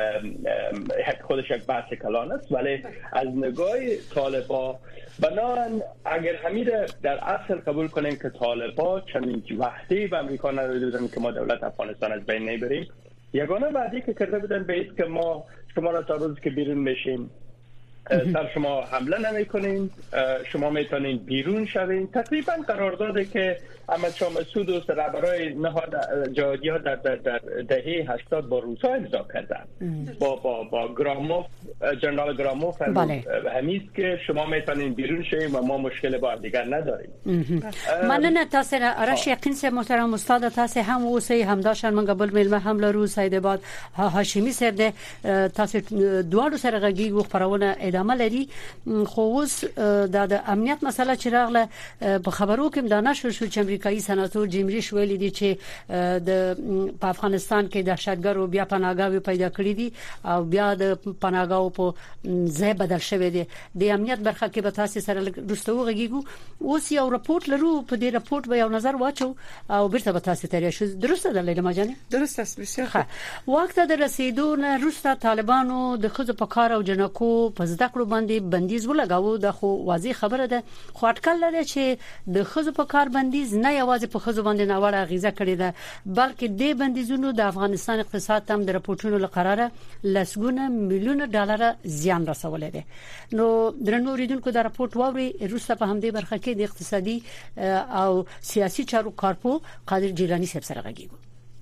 خودش یک بحث کلان است، ولی از نگاه طالبا بنابراین اگر همین در اصل قبول کنیم که طالبا چنین وحدی به امریکا نداده بودن که ما دولت افغانستان از بین نبریم، یگانه وعده که کرده بودن به این که ما شما را تا روز که بیرون میشیم سر شما حمله نمی کنین، شما میتونین بیرون شوین. تقریبا قرارداده که احمد شاه مسعود و رهبرای نهاد جهادی ها در, در, در دهه هشتاد با روسا امضا کردن با با با گراموف، جنرال گراموف همیست که شما میتونین بیرون شوین و ما مشکل با دیگر نداریم. مننه تاسو راش یقین سه محترم استاد تاسو هم اوسې هم داشن من قبل ملمه هم لرو سید باد هاشمی سر ده تاسو دوړو سره غږی و خبرونه ادامه لري. خو اوس د امنیت مسله چې راغله په خبرو کې دا نشو شو چې امریکایي سناتور جیم ریش ویلي دي چې د په افغانستان کې دهشتګرو بیا پناهګاوي پیدا کړې دي او بیا د پناهګاو په ځای بدل شوی دی. د امنیت برخه کې به تاسو سره رستو غږیږو. اوس یو راپورټ لرو، په دې راپورټ به یو نظر واچو او بیرته به تاسو ته راشو. درسته ده لیلا ماجانه؟ درست است. بسیار ښه. وخت د رسیدو نه روسته طالبانو د خزو په کار او جنکو په زده کړو باندې بندیز ولګاوه. د خو واضح خبره ده، خو اټکل لري چې د خزو په کار بندیز نه یوازې په خزو باندې ناوړه غیزه کړې ده، بلکې د بندیزونو د افغانستان اقتصاد ته د راپورټونو لقراره لسګونه میلیون ډالر زیان رسولې ده. نو درنو ریدونکو د راپورټ ووري روسته په همدې برخه کې د اقتصادي او سیاسي چارو کارپو قادر جیلانی صاحب سره غږیږو.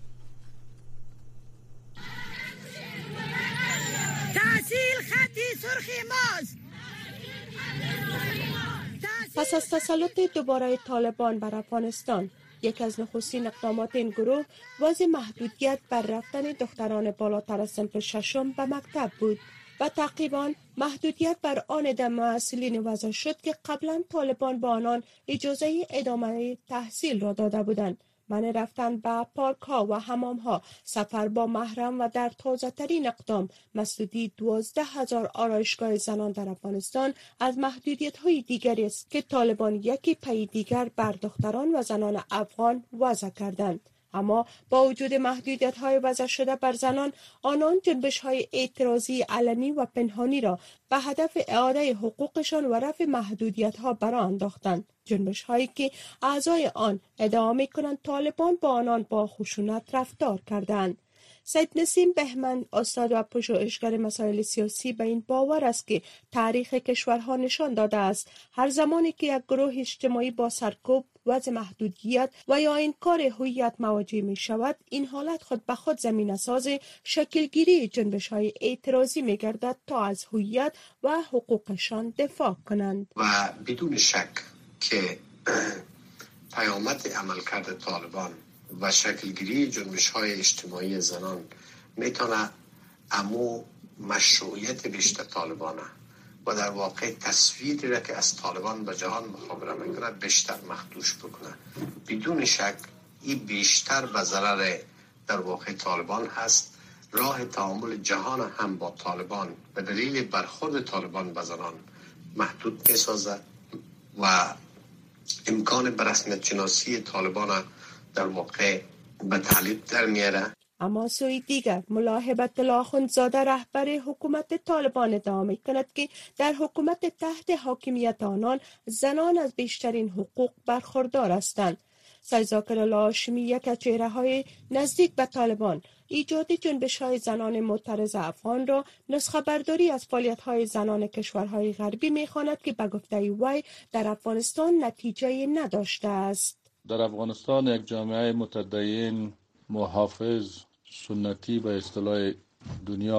تحصیل خطی سرخی ماست. پس از تسلط دوباره طالبان بر افغانستان، یک از نخستین اقدامات این گروه وضع محدودیت بر رفتن دختران بالاتر از صنف ششم به مکتب بود و تقریبا محدودیت بر آن عده معلولین وضع شد که قبلا طالبان با آنان اجازه ادامه تحصیل را داده بودند. منع رفتن به پارک ها و حمام ها، سفر با محرم و در تازه ترین اقدام مسدودی دوازده هزار آرایشگاه زنان در افغانستان از محدودیت های دیگری است که طالبان یکی پی دیگر بر دختران و زنان افغان وضع کردند. اما با وجود محدودیت های وضع شده بر زنان، آنان جنبش های اعتراضی علنی و پنهانی را به هدف اعاده حقوقشان و رفع محدودیت ها برآ انداختند. جنبش هایی که اعضای آن ادعا می کنند طالبان با آنان با خشونت رفتار کردند. سید نسیم بهمن، استاد و پژوهشگر مسائل سیاسی، به این باور است که تاریخ کشورها نشان داده است هر زمانی که یک گروه اجتماعی با سرکوب، وضع محدودیت و یا انکار هویت مواجه می شود، این حالت خود به خود زمینه ساز شکلگیری جنبش های اعتراضی می گردد تا از هویت و حقوقشان دفاع کنند. و بدون شک که پیامد عملکرد طالبان و شکلگیری جنبش‌های اجتماعی زنان میتونه امو مشروعیت بیشتر طالبانه و در واقع تصویری را که از طالبان به جهان مخابره میکنه بیشتر مخدوش بکنه. بدون شک این بیشتر به ضرر در واقع طالبان هست. راه تعامل جهان هم با طالبان به دلیل برخورد طالبان به زنان محدود میسازه و امکان به رسمیت شناسی طالبان در واقع به تعلیق در میاره. اما سوی دیگر ملاحبت الله اخندزاده رهبر حکومت طالبان ادعا می‌کند که در حکومت تحت حاکمیت آنان زنان از بیشترین حقوق برخوردار هستند. سید ذاکر الله هاشمی، یک از چهره‌های نزدیک به طالبان، ایجاد جنبش‌های زنان معترض افغان را نسخه برداری از فعالیت‌های زنان کشورهای غربی می‌خواند که به گفته وی در افغانستان نتیجه نداشته است. در افغانستان یک جامعه متدین، محافظ، سنتی به اصطلاح دنیا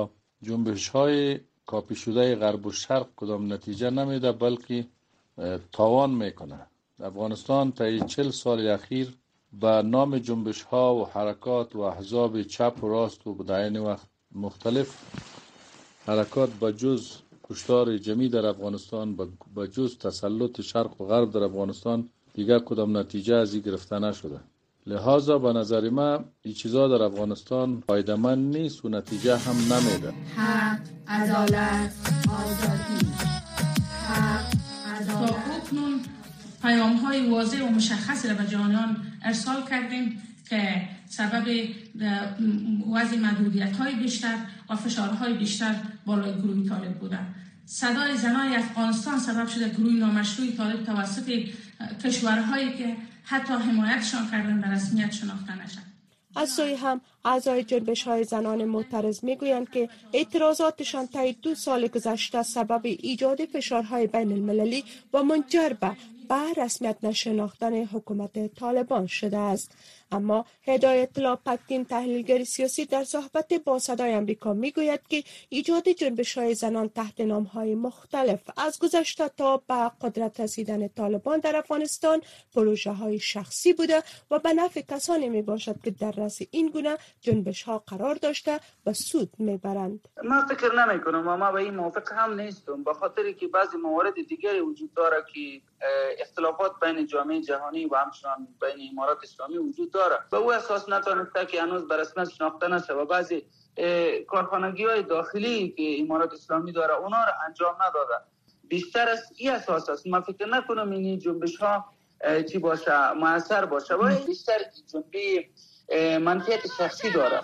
جنبش های کاپی شده غرب و شرق کدام نتیجه نمیده بلکه تاوان میکنه. افغانستان طی چل سال اخیر به نام جنبش ها و حرکات و احزاب چپ و راست و به عین وقت مختلف حرکات به جز کشتار جمعی در افغانستان، به جز تسلط شرق و غرب در افغانستان دیگر کدام نتیجه از این گرفته نشده. لحاظا به نظر من این چیزا در افغانستان فایده‌مند نیست و نتیجه هم نمیده. حق، عدالت، آزادی. حق، عدالت. تا اکنون پیام های واضح و مشخصی را به جهانیان ارسال کردیم که سبب وضع محدودیت های بیشتر و فشارهای بیشتر بالای گروه طالب بوده. صدای زنای افغانستان سبب شده گروه نامشروع طالب توسط کشورهایی که حتی حمایتشان کردن به رسمیت شناخته نشد. از سوی هم اعضای جنبش های زنان معترض میگویند که اعتراضاتشان طی دو سال گذشته سبب ایجاد فشارهای بین المللی و منجر به به رسمیت نشناختن حکومت طالبان شده است. اما هدایت الله پکین، تحلیلگر سیاسی، در صحبت با صدای آمریکا میگوید که ایجاد جنبش‌های زنان تحت نام‌های مختلف از گذشته تا به قدرت رسیدن طالبان در افغانستان پروژه‌های شخصی بوده و به نفع کسانی میباشد که در رأس این گونه جنبش‌ها قرار داشته و سود میبرند. من فکر نمی‌کنم و ما به این موافق هم نیستم، به خاطری که بعضی موارد دیگری وجود داره که اختلافات بین جامعه جهانی و همچنان بین امارات اسلامی وجود داره و او اساس نتونسته که هنوز به رسمیت شناخته نشه و بعضی کارخانگی های داخلی که امارات اسلامی داره اونا را انجام نداده. بیشتر از این اساس است. من فکر نکنم این جنبش ها چی باشه موثر باشه و بیشتر جنبه منفعت شخصی داره.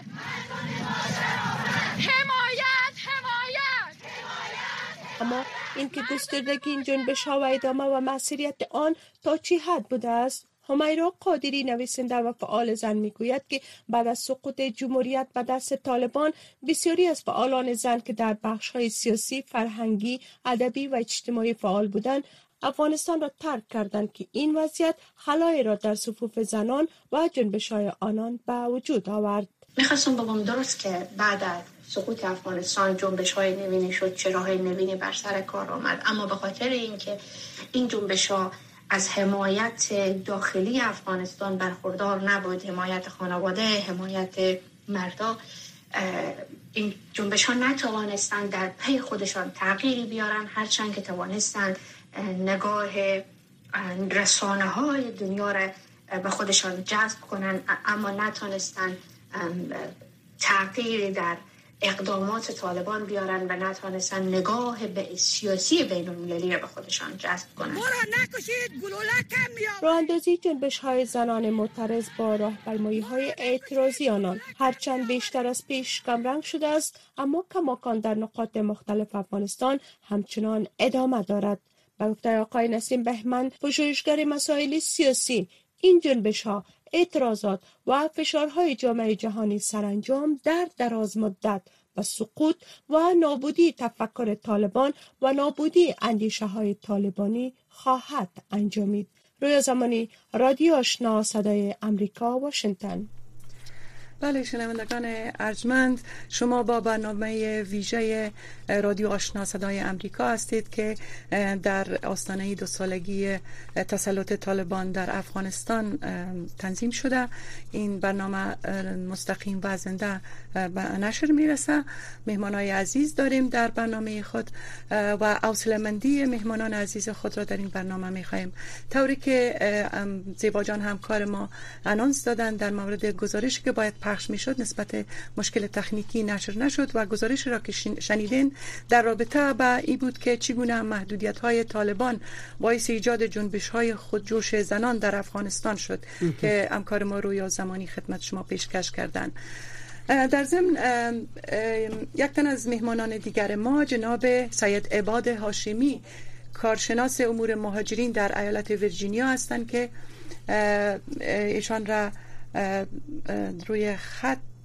اما اینکه گستردگی این جنبش ها و ادامه و مسئولیت آن تا چی حد بوده است؟ همیرا قادری، نویسنده و فعال زن، میگوید که بعد از سقوط جمهوریت به دست طالبان بسیاری از فعالان زن که در بخش های سیاسی، فرهنگی، ادبی و اجتماعی فعال بودند افغانستان را ترک کردند که این وضعیت خلایی را در صفوف زنان و جنبش های آنان به وجود آورد. میخواستم بگم درست که بعد از سقوط افغانستان جنبش های نوینی شد، چراهای نوینی بر سر کار آمد، اما به خاطر اینکه این جنبش ها از حمایت داخلی افغانستان برخوردار نبود، حمایت خانواده، حمایت مردا، این جنبش ها نتوانستند در پی خودشان تغییری بیارن، هرچند که توانستند نگاه رسانه های دنیا را به خودشان جذب کنند، اما نتوانستند تغییری در اقدامات طالبان بیارن و نتوانستن نگاه به سیاسی بین المللی را به خودشان جذب کنند. راه اندازی جنبش های زنان معترض با راهپیمایی های اعتراضی آنان هرچند بیشتر از پیش کمرنگ شده است، اما کماکان در نقاط مختلف افغانستان همچنان ادامه دارد. به گفته آقای نسیم بهمن، پژوهشگر مسائل سیاسی، این جنبش ها، اعتراضات و فشارهای جامعه جهانی سرانجام در دراز مدت و سقوط و نابودی تفکر طالبان و نابودی اندیشه های طالبانی خواهد انجامید. رویا زمانی، رادیو آشنا، صدای امریکا، واشنگتن. بله شنوندگان ارجمند، شما با برنامه ویژه رادیو آشنا صدای امریکا هستید که در آستانه دو سالگی تسلط طالبان در افغانستان تنظیم شده. این برنامه مستقیم و زنده به نشر میرسه. مهمانای عزیز داریم در برنامه خود و حوصله‌مندی مهمانان عزیز خود را در این برنامه میخوایم. طوری که زیبا جان همکار ما انانس دادن در مورد گزارشی که باید پخش میشد نسبت مشکل تکنیکی نشر نشد و گزارشی را که شنیدین در رابطه با این بود که چگونه محدودیت های طالبان باعث ایجاد جنبش های خودجوش زنان در افغانستان شد که همکار ما رویا زمانی خدمت شما پیشکش کردن. در ضمن یک تن از مهمانان دیگر ما جناب سید عباد هاشمی، کارشناس امور مهاجرین در ایالت ویرجینیا هستند که ایشان را روی خط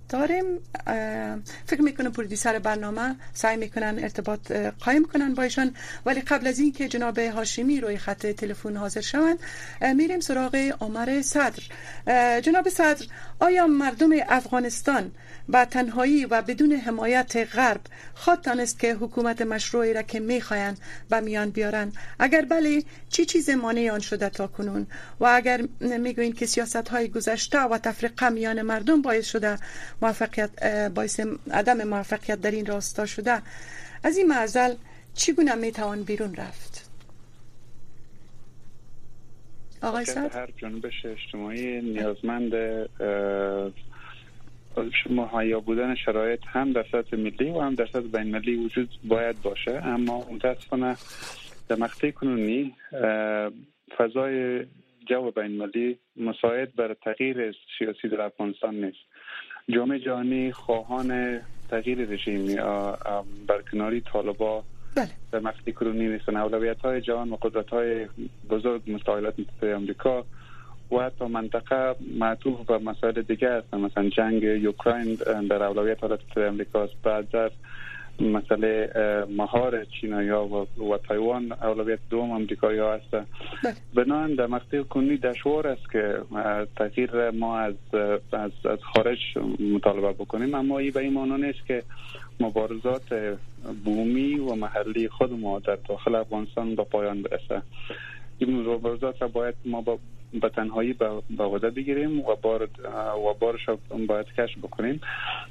داریم. فکر میکنم پرودیوسر برنامه سعی میکنن ارتباط قایم کنن با ایشان، ولی قبل از این که جناب هاشمی روی خط تلفن حاضر شوند میریم سراغ عمر صدر. جناب صدر، آیا مردم افغانستان با تنهایی و بدون حمایت غرب خواهد دانست که حکومت مشروعی را که میخواین به میان بیارن؟ اگر بله، چی چیز مانع آن شده تا کنون؟ و اگر میگوین که سیاست های گذشته و تفرقه میان مردم باعث شده موفقیت باعث عدم موفقیت در این راستا شده، از این معضل چگونه میتوان بیرون رفت؟ آقای صدر، هر جنبش اجتماعی نیازمند مهیا بودن شرایط هم در سطح ملی و هم در سطح بین ملی وجود باید باشه، اما متاسفانه در مقطع کنونی فضای جو بین ملی مساعد بر تغییر سیاسی در افغانستان نیست. جامعه جهانی خواهان تغییر رژیم یا برکناری طالبان در مقطع کنونی نیستن. اولویت‌های جهان و قدرت‌های بزرگ مثل ایالات متحده آمریکا و حتی منطقه معطوف به مسائل دیگه هستن، مثلا جنگ اوکراین در اولویت ایالات متحده آمریکا است، بعد در مسئله مهار چینایی‌ها و, و تایوان اولویت دوم آمریکایی‌ها هست. بنابراین در مقطع کنونی دشوار است که تغییر ما از از از خارج مطالبه بکنیم، اما این به این معنی نیست که مبارزات بومی و محلی خود ما در داخل افغانستان به پایان برسه. این مبارزات را باید ما با به تنهایی به عهده بگیریم و بار و بارش باید کشف بکنیم.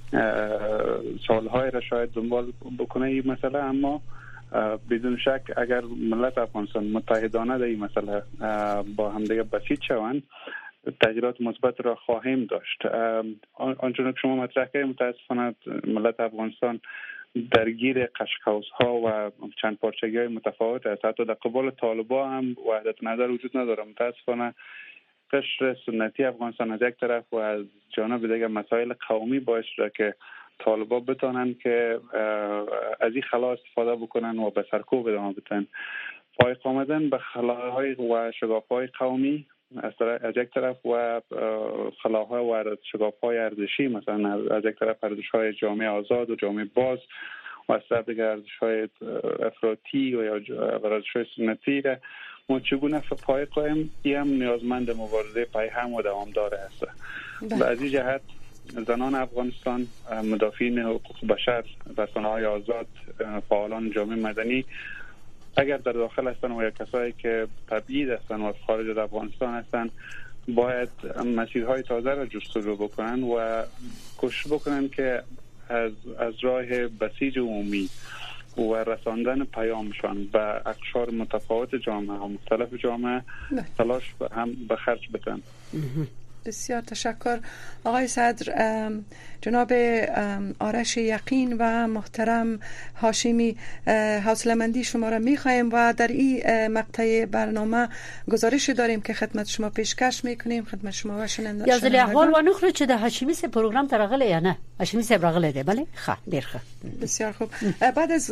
سالهای را شاید دنبال بکنه این مسئله، اما بدون شک اگر ملت افغانستان متحدانه در این مسئله با همدیگه بسیج شوند، تغییرات مثبت را خواهیم داشت. آنچنان که شما مطرح کردید، متاسفانه ملت افغانستان درگیر قشقوس ها و چند پارچگی های متفاوت است. حتی در قبال طالبان هم وحدت نظر وجود نداره. متاسفانه قشر سنتی افغانستان از یک طرف و از جانب دیگر مسائل قومی باعث شده که طالبان بتانن که از این خلا استفاده بکنن و به سرکوب ادامه بدن. فائق آمدن به خلاهای و شگافهای قومی از یک طرف و خلاها و شگافهای ارزشی، مثلا از یک طرف ارزش‌های جامعه آزاد و جامعه باز و از طرف دیگر ارزش‌های افراطی و یا ارزش‌های سنتی را ما چگونه فائق قائم هم نیازمند مبارزه پیهم و دوامدار است. و از این جهت زنان افغانستان، مدافعین حقوق بشر، رسانه‌های آزاد، فعالان جامعه مدنی اگر در داخل هستن و یا کسایی که تبعید هستن و خارج از افغانستان هستن باید مسیرهای تازه را جستجو بکنن و کوشش بکنن که از از راه بسیج عمومی و رساندن پیامشان به اقشار متفاوت جامعه و مختلف جامعه تلاش هم به خرج بدن. بسیار تشکر آقای صدر. جناب آرش یقین و محترم هاشمی، حوصله‌مندی شما را می‌خوایم و در این مقطع برنامه گزارش داریم که خدمت شما پیشکش می‌کنیم، خدمت شما و شنوندگان. یا زلی احوال و نخره چه ده هاشمی سه پروگرام ترغله یا نه؟ هاشمی سه برغله ده، بله؟ خب بیرخه. بسیار خوب. بعد از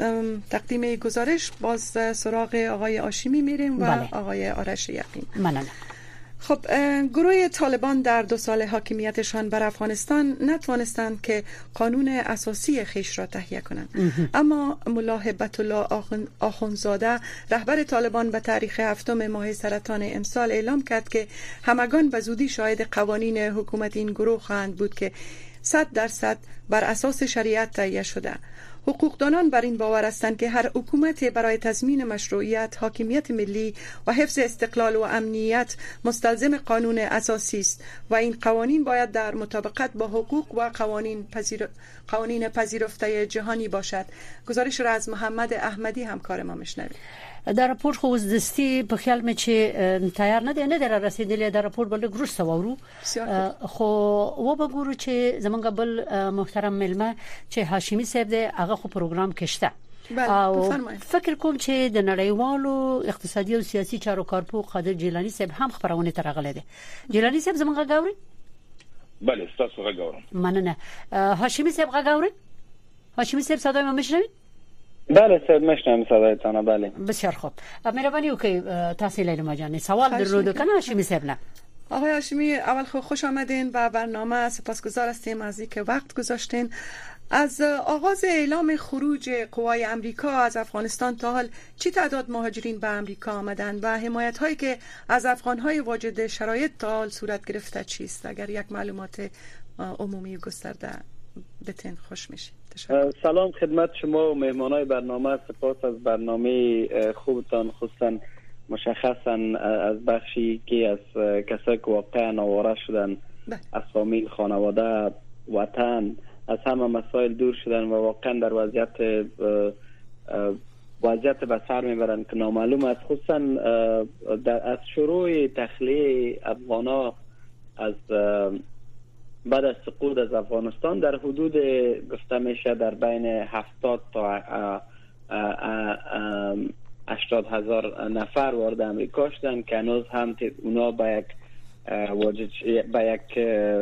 تقدیم گزارش باز سراغ آقای هاشمی میریم و بله. آقای آرش یقین. ممنونم. خب گروه طالبان در دو سال حاکمیتشان بر افغانستان نتوانستند که قانون اساسی خیش را تهیه کنند، اما ملا هبت الله آخوندزاده رهبر طالبان به تاریخ هفتم ماه سرطان امسال اعلام کرد که همگان به زودی شاهد قوانین حکومت این گروه خواهند بود که صد درصد بر اساس شریعت تهیه شده. حقوقدانان بر این باور هستند که هر حکومت برای تضمین مشروعیت، حاکمیت ملی و حفظ استقلال و امنیت مستلزم قانون اساسی است و این قوانین باید در مطابقت با حقوق و قوانین پذیر... قوانین پذیرفته جهانی باشد. گزارش را از محمد احمدی همکار ما میشنویم. در راپور خو دستی په خیال مې چې تیار نه دی نه در رسیدلی در راپور بل ګروسته وورو خو و به ګورو چې زمونږ بل محترم ملما چې هاشمی صاحب دی هغه خو پروګرام کېشته او فکر کوم چې د نړیوالو اقتصادي او سیاسي چارو کارپو قادر جیلانی صاحب هم خبرونه ترغله دي. جیلانی صاحب زمونږ غاوري؟ بله تاسو غاورم. مننه. هاشمی صاحب غاوري؟ هاشمی صاحب صدای ما میشنوید؟ بله صاحب میشنم صدایتان. بله بسیار خوب. مهربانی وکړئ تاسو لیلا مجانی سوال درلود کنه هاشمی صاحب نه آقای هاشمی، اول خو خوش آمدین و برنامه. سپاسگزار هستیم از اینکه وقت گذاشتین. از آغاز اعلام خروج قوای امریکا از افغانستان تا حال چی تعداد مهاجرین به امریکا آمدن و حمایت هایی که از افغانهای واجد شرایط تا حال صورت گرفته چیست؟ اگر یک معلومات عمومی گسترده بتین خوش میشید. سلام خدمت شما و مهمانای برنامه. سپاس از برنامه خوبتان، خصوصا مشخصا از بخشی که از کسایی که واقعا آواره شدن از فامیل، خانواده، وطن، از همه مسائل دور شدن و واقعا در وضعیت وضعیت به سر میبرن که نامعلوم است. خصوصا در از شروع تخلیه افغانا از بعد از سقوط از افغانستان در حدود گفته میشه در بین هفتاد تا هشتاد هزار نفر وارد امریکا شدن که هنوز هم اونا با یک با یک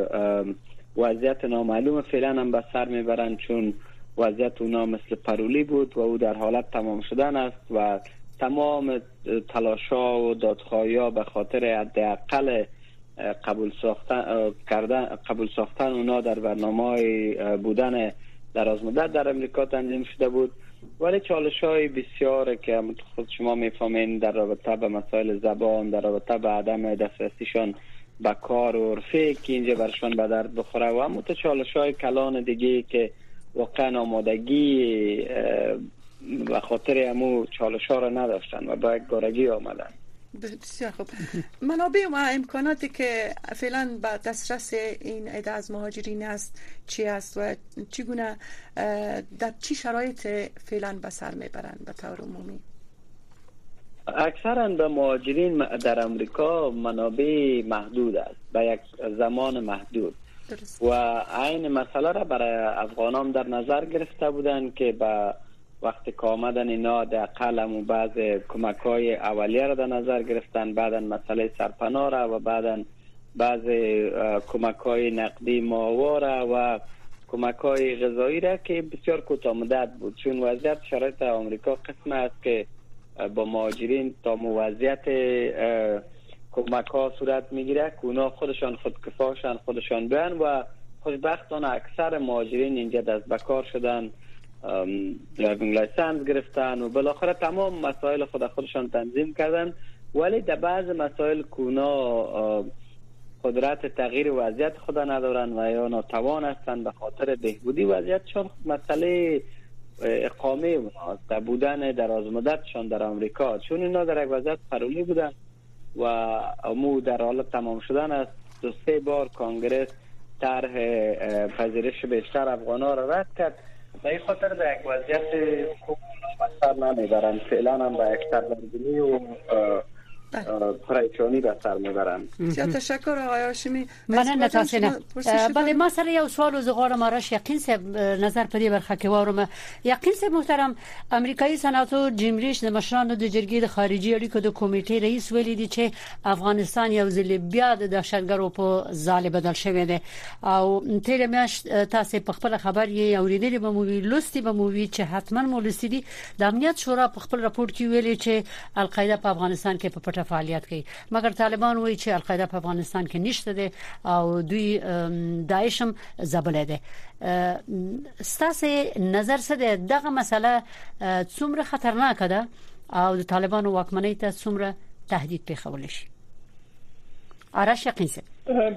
وضعیت نامعلوم فعلا هم به سر میبرن، چون وضعیت اونا مثل پرولی بود و او در حالت تمام شدن است و تمام تلاشا و دادخواهی‌ها به خاطر حداقل قبول ساختن کردن قبول ساختن اونا در برنامه‌های بودن درازمدت در امریکا تنظیم شده بود، ولی چالش‌های بسیار که خود شما میفهمین در رابطه با مسائل زبان، در رابطه با عدم دسترسیشان به کار و حرفه که اینجا برشان به درد بخوره و هم چالش‌های کلان دیگه که واقعا آمادگی به خاطر همو چالش‌ها را نداشتن و با یک گارگی آمدن. بسیار خوب. منابع و امکاناتی که فعلا با دسترس این عده از مهاجرین است چی است و چگونه در چی شرایط فعلا به سر میبرند به طور عمومی؟ اکثرا به مهاجرین در امریکا منابع محدود است، به یک زمان محدود. درست. و این مسئله را برای افغانان در نظر گرفته بودند که با وقتی که آمدن اینا در قلم و بعض کمک های اولیه را در نظر گرفتن، بعدا مسئله سرپناه را و بعدا بعض کمک های نقدی ماهواره و کمک های غذایی را که بسیار کوتاه مدت بود، چون وضعیت شرایط آمریکا قسم است که با مهاجرین تا موضعیت کمک ها صورت میگیره که اونا خودشان خودکفاشن، خودشان بیان و خوشبختانه اکثر مهاجرین اینجا دست به کار شدن، درایوینگ لایسنس گرفتن و بالاخره تمام مسائل خود خودشان تنظیم کردن، ولی در بعض مسائل که اونا قدرت تغییر وضعیت خود ندارن و یا ناتوان هستند به خاطر بهبودی وضعیتشان، مسئله اقامه اوناست، بودن درازمدتشان در امریکا، چون اینا در یک وضعیت پرولی بودن و امو در حالت تمام شدن است. دو سه بار کانگرس طرح پذیرش بیشتر افغانا را رد کرد و این خاطر در یک وضعیت خوب بسر نمیبرن، فعلا هم به یک سرگردانی و پریشانی به سر میبرن. بسیار تشکر آقای هاشمی. من نتاسینه بله ما سر یو سوال از غوړم راش یقین سب نظر پدې برخه کې وارم. یقین سب محترم امریکایي سناتور جیم ریش د مشرانو د جرګې د خارجي اړیکو د کمیټې رئیس ویلي دی چې افغانستان یو ځل بیا د دهشتګرو په ځاله بدل شوی دی او تیر میاش تاسو په خپل خبر یې اوریدلې به مو لوستي به مو چې حتما مو لوستي دي د امنیت شورا په خپل راپور کې ویلي چې القاعده په افغانستان کې په پټه فعالیت کوي، مګر طالبان وایي چې القاعده په افغانستان کې نشته ده او دوی داعش هم زبله ده. ستاسو نظر څه ده دغه مسله څومره خطرناکه ده او د طالبانو واکمنۍ ته څومره تهدید پیښول شي؟ آرش یقین سه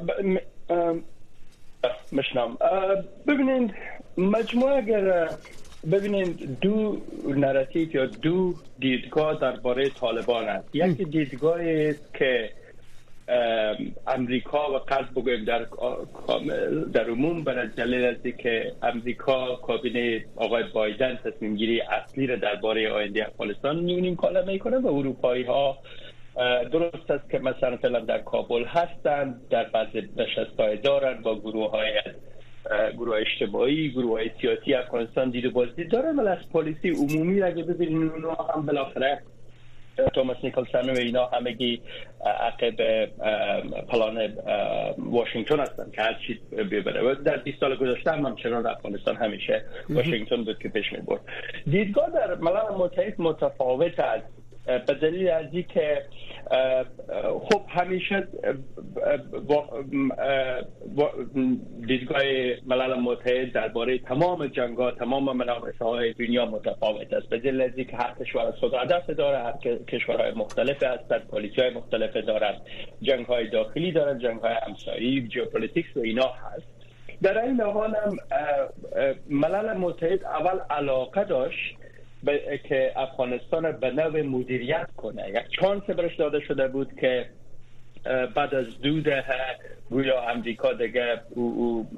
مشنام ببینید مجموعه اگر ببینید دو نراتیو یا دو دیدگاه درباره طالبان است. یکی دیدگاهی است که امریکا و قصد بگویم در در عموم برای دلیل از که امریکا کابینه آقای بایدن تصمیم گیری اصلی را درباره آینده افغانستان میونیم کالا میکنه و اروپایی ها درست است که مثلا فعلا در کابل هستند، در بعض نشست‌های دارند با گروه های گروه اجتماعی، گروه سیاسی افغانستان دید و بازدید دارن، ولی از پالیسی عمومی اگه ببینیم اونا هم بالاخره توماس نیکلسن و اینا همگی عقب پلان واشنگتن هستن که هر چی ببره و در بیست سال گذشته هم همچنان در افغانستان همیشه واشنگتن بود که پیش میبرد. دیدگاه در ملل متحد متفاوت است به دلیل از اینکه خب همیشه دیدگاه ملل متحد درباره تمام جنگ‌ها، تمام مناقشه‌های دنیا متفاوت است. به دلیل اینکه هر کشور از خود هدف داره، هر کشورهای مختلف هستند، پالیسی‌های مختلف دارند، جنگ‌های داخلی دارند، جنگ‌های همسایه‌ای، ژئوپلیتیکس و اینا هست. در این حال هم ملل متحد اول علاقه داشت که افغانستان به نوع مدیریت کنه. یک چانس برش داده شده بود که بعد از دو دهه گویا امریکا دیگه او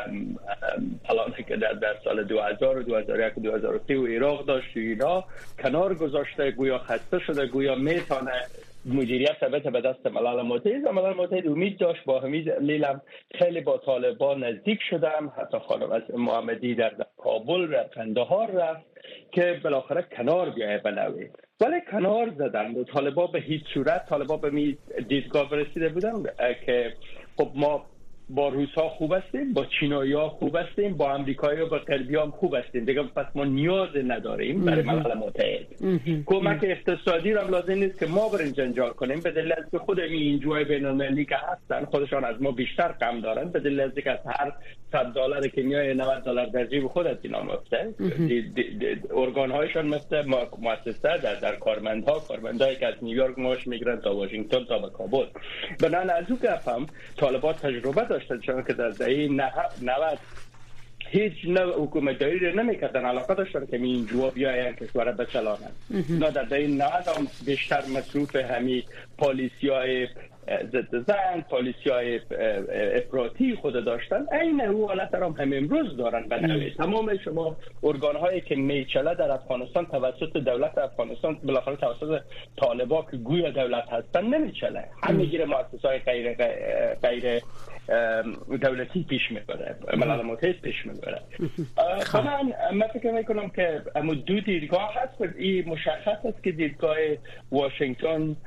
پلانی که در, در سال دو هزار و دو هزار و یک و دو هزار و سه و عراق داشت و اینا کنار گذاشته، گویا خسته شده، گویا میتونه مدیریت بده به دست ملل متحد و ملل متحد امید داشت. با همین لیلم خیلی با طالبان نزدیک شدم، حتی خانم از محمدی در, در کابل و قندهار رفت که بالاخره کنار بیایه به نوعی، ولی کنار زدن و طالبان به هیچ صورت طالبان به می دیدگاه رسیده بودن که خب ما با روس‌ها خوب هستیم، با چینایی‌ها خوب هستیم، با آمریکایی‌ها و غربی‌ها هم هستیم دیگه، پس ما نیاز نداریم برای ملل متحد. کمک اقتصادی را لازم نیست که ما بریم جنجال کنیم، به دلیل اینکه خود این انجوای بین‌المللی که هستن خودشان از ما بیشتر کم دارن، به دلیل اینکه از هر صد دلار که میای نود دلار در جیب خود از اینا میفته. ارگان‌هایشان مثل مؤسسه در در کارمندها کارمندایی که از نیویورک معاش میگیرن تا واشنگتن تا کابل. بنابراین از اون گفتم طالبان تجربه داشتن، چون که در دهه نود هیچ نوع حکومتداری رو نمیکردن، علاقه داشتن که این جواب بیاین کشور بچلانن. نه در دهه نود هم بیشتر مصروف همین پالیسی‌های ضد زن، پالیسی‌های افراطی خود داشتن. این او حالت را هم امروز دارن. به نوعی تمام شما ارگان‌هایی که میچله در افغانستان توسط دولت افغانستان بالاخره توسط طالبان که گویا دولت هستن نمیچله، همه گیر مؤسسه‌های غیر غیر دولتی پیش میبره، ملل متحد پیش میبره. من من فکر میکنم که اما دو دیدگاه هست. این مشخص است که دیدگاه واشنگتن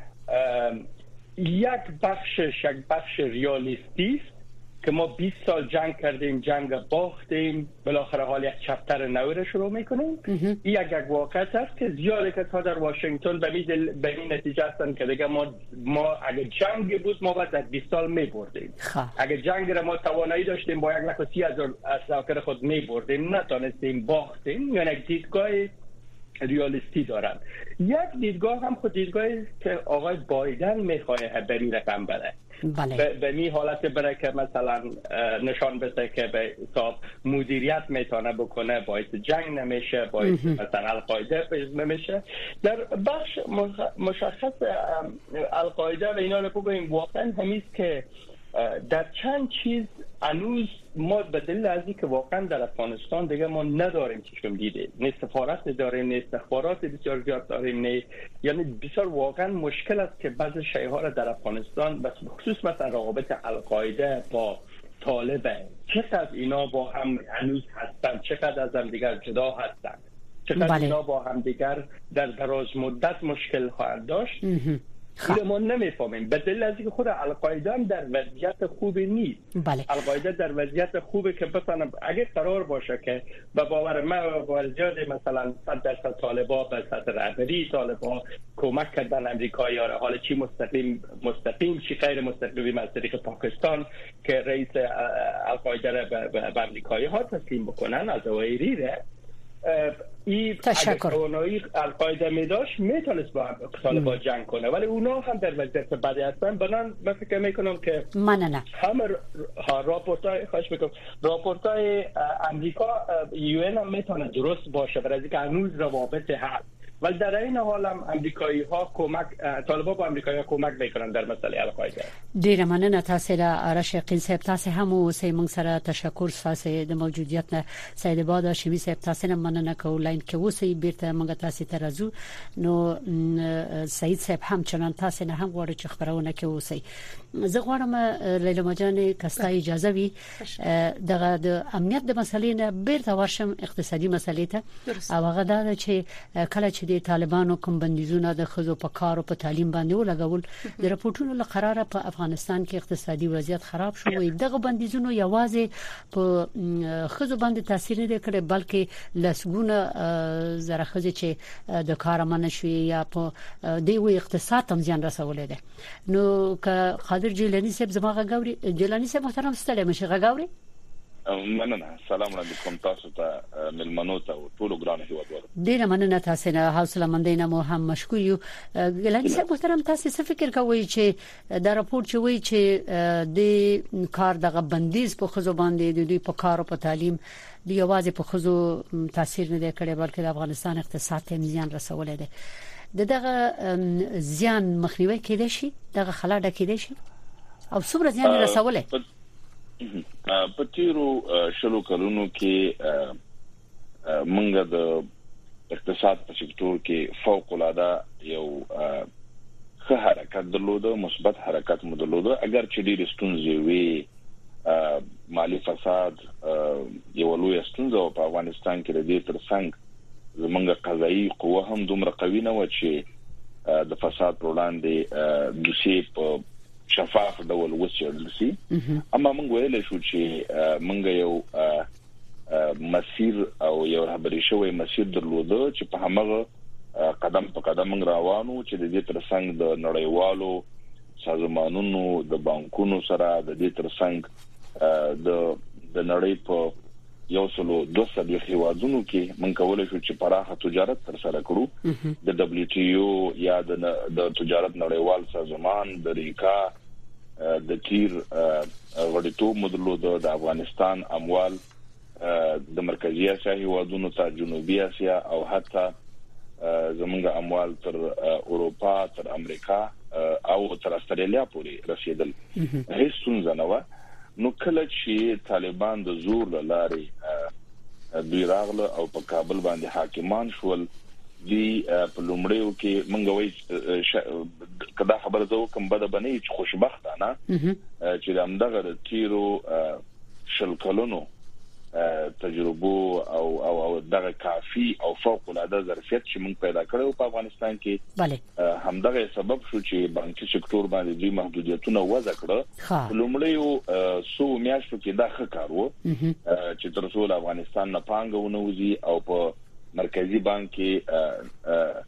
یک بخشش یک بخش ریالیستی است که ما بیست سال جنگ کردیم، جنگ باختیم، بالاخره حال یک چپتر نوی رو شروع میکنیم. این یک یک واقعیت است که زیاده که تا در واشنگتن به این نتیجه هستن که دیگه ما ما اگه جنگ بود ما باید در بیست سال میبردیم. اگه جنگ رو ما توانایی داشتیم با یک لک و سی هزار عساکر خود میبردیم، نتونستیم باختیم. یعنی یک دیدگاه ریالیستی دارن. یک دیدگاه هم خود دیدگاهی که آقای بایدن میخواه به این رقم بره، بله. به این حالت بره که مثلا نشان بده که به حساب مدیریت میتونه بکنه، باعث جنگ نمیشه، باعث مثلا القاعده نمیشه. در بخش مشخص القاعده و اینا رو بگویم واقعا همیست که در چند چیز هنوز ما به دلیل از اینکه واقعا در افغانستان دیگه ما نداریم چشم دیده، نه سفارت داریم، نه استخبارات بسیار زیاد داریم، نه یعنی بسیار واقعا مشکل است که بعضی شیء را در افغانستان بس خصوص مثلا رقابت القاعده با طالبان چقدر اینا با هم هنوز هستن، چقدر از هم دیگر جدا هستن، چقدر بله. اینا با هم دیگر در دراز مدت مشکل خواهند داشت. خب. ما نمیفهمیم به دلیل از اینکه خود القاعده هم در وضعیت خوبی نیست. بله. القاعده در وضعیت خوبه که مثلا اگه قرار باشه که به باور من و باور زیاد مثلا صد درصد طالبان به سطح رهبری طالبان کمک کردن امریکایی‌ها را، حالا چی مستقیم مستقیم چی غیر مستقیم از طریق پاکستان که رئیس القاعده را به امریکایی‌ها تسلیم بکنن از اوایری را، این تشکر. اگه القاعده می داشت میتونست با طالبان جنگ کنه، ولی اونا هم در وضعیت بدی هستن. بنان من فکر میکنم که من نه همه راپورتای خواهش میکنم راپورتای امریکا یو ان هم میتونه درست باشه برای اینکه هنوز روابط هست، ولی در این حال هم امریکایی ها کمک طالبان با امریکایی ها کمک میکنن در مسئله القاعده. ډیره مننه تاسو را رشقین صاحب، تاسو هم اوسې موږ سره تشکر تاسو د موجودیت نه سید باد هاشمي صاحب، تاسو نه مننه کوم لاین کې اوسې بیرته موږ تاسو ته راځو. نو سید صاحب هم چنان تاسو نه هم غواړي چې خبرونه کې اوسې. زه غواړم لیلا مجان کستا اجازه وي دغه د امنیت د مسلې نه بیرته ورشم اقتصادي مسلې ته. او هغه دا چې کله چې چې د طالبانو کوم بندیزونه د خزو په کار او په تعلیم باندې ولګول د راپورټونو لقراره په افغانستان کې اقتصادي وضعیت خراب شو وي دغه بندیزونه یوازې په خزو باندې تاثیر نه کړي بلکې لسګونه زره خزې چې د کار منشي یا په دیوی اقتصاد هم ځان رسولې ده نو که قادر جیلانی صاحب زما غاوري جیلانی صاحب محترم ستړي مشه غاوري مننه سلام علیکم تاسو ته ملمنو ته ټول ګران هیوادوالو ډیره مننه تاسو نه حوصله مندینه مو هم مشکور یو ګلانی صاحب محترم تاسو څه فکر کوئ چې دا راپور چې وایي چې د کار دغه بندیز په خزو باندې د دوی په کار او په تعلیم دی یوازې په خزو تاثیر نه کړي بلکې د افغانستان اقتصاد ته زیان رسولې ده دغه زیان مخنیوي کېدای شي دغه خلاډه کېدای شي او څومره زیان رسولې په تیرو شلو کلونو کې منګه د اقتصاد په سکتور کې فوق العاده یو ښه حرکت درلوده مثبت حرکت مو درلوده اگر چې ډېر ستونزې وي مالی فساد یو لوی ستونزه په افغانستان کې د دې ترڅنګ زمونږ قضایي قوه هم دومره قوي نه و چې د فساد پر وړاندې دوسیه په شفاف ډول وسیړل شي اما موږ ویل شو چې موږ یو مسیر او یو رهبري شوی مسیر درلوده چې په همغه قدم په قدم روانو چې د دې ترڅنګ د نړیوالو سازمانونو د بانکونو سره د دې ترڅنګ د د نړۍ په یو سلو دوه سلو هیوادونو کې موږ کولای شو چې پراخه تجارت تر سره کړو د دبليو ټي او یا د تجارت نړیوال سازمان د ریکا د تیر غړیتوب مدلو د افغانستان اموال د مرکزی اسیا هیوادونو ته جنوبي اسیا او حتی زمونږ اموال تر اروپا تر امریکا او تر استرالیا پورې رسیدل هیڅ څنګه نه و نو کله چې طالبان د زور لارې دوی راغله او په کابل باندې حاکمان شول دی په لومړیو کې منګوي کدا خبر زو کوم بده بنئ چې خوشبختانه چې دغه د تیرو شل کلونو تجربه او او او دغه کافي او فوق العاده ظرفیت چې موږ پیدا کړو په افغانستان کې bale همدغه سبب شو چې بانکي سکتور باندې دوی محدودیتونه وضع کړو لومړیو سو میاشتو کې دا ښه کار وو چې تر څو افغانستان نه پانګونه وزي او په مرکزی بانک کې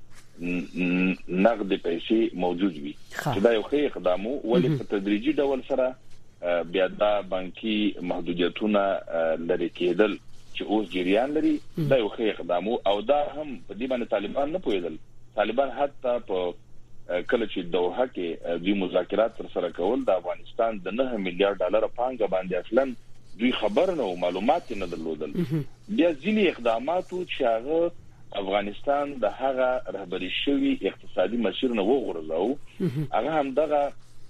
نقد پیسې موجود وي چې دا یو ښه اقدام وو ولې په تدریجي ډول سره بیا دا بانکي محدودیتونه لري کېدل چې اوس جریان لري دا یو ښه اقدام وو او دا هم په دې باندې طالبان نه پوهیدل طالبان حتی په کله چې دوحه کې دوی مذاکرات تر سره کول د افغانستان د نه میلیارډ ډالر پانګه باندې اصلا دوی خبر نه او معلومات نه درلودل بیا ځینی اقداماتو چې هغه افغانستان د هغه رهبري شوی اقتصادي مسیر نه وغورځاو هغه هم دغه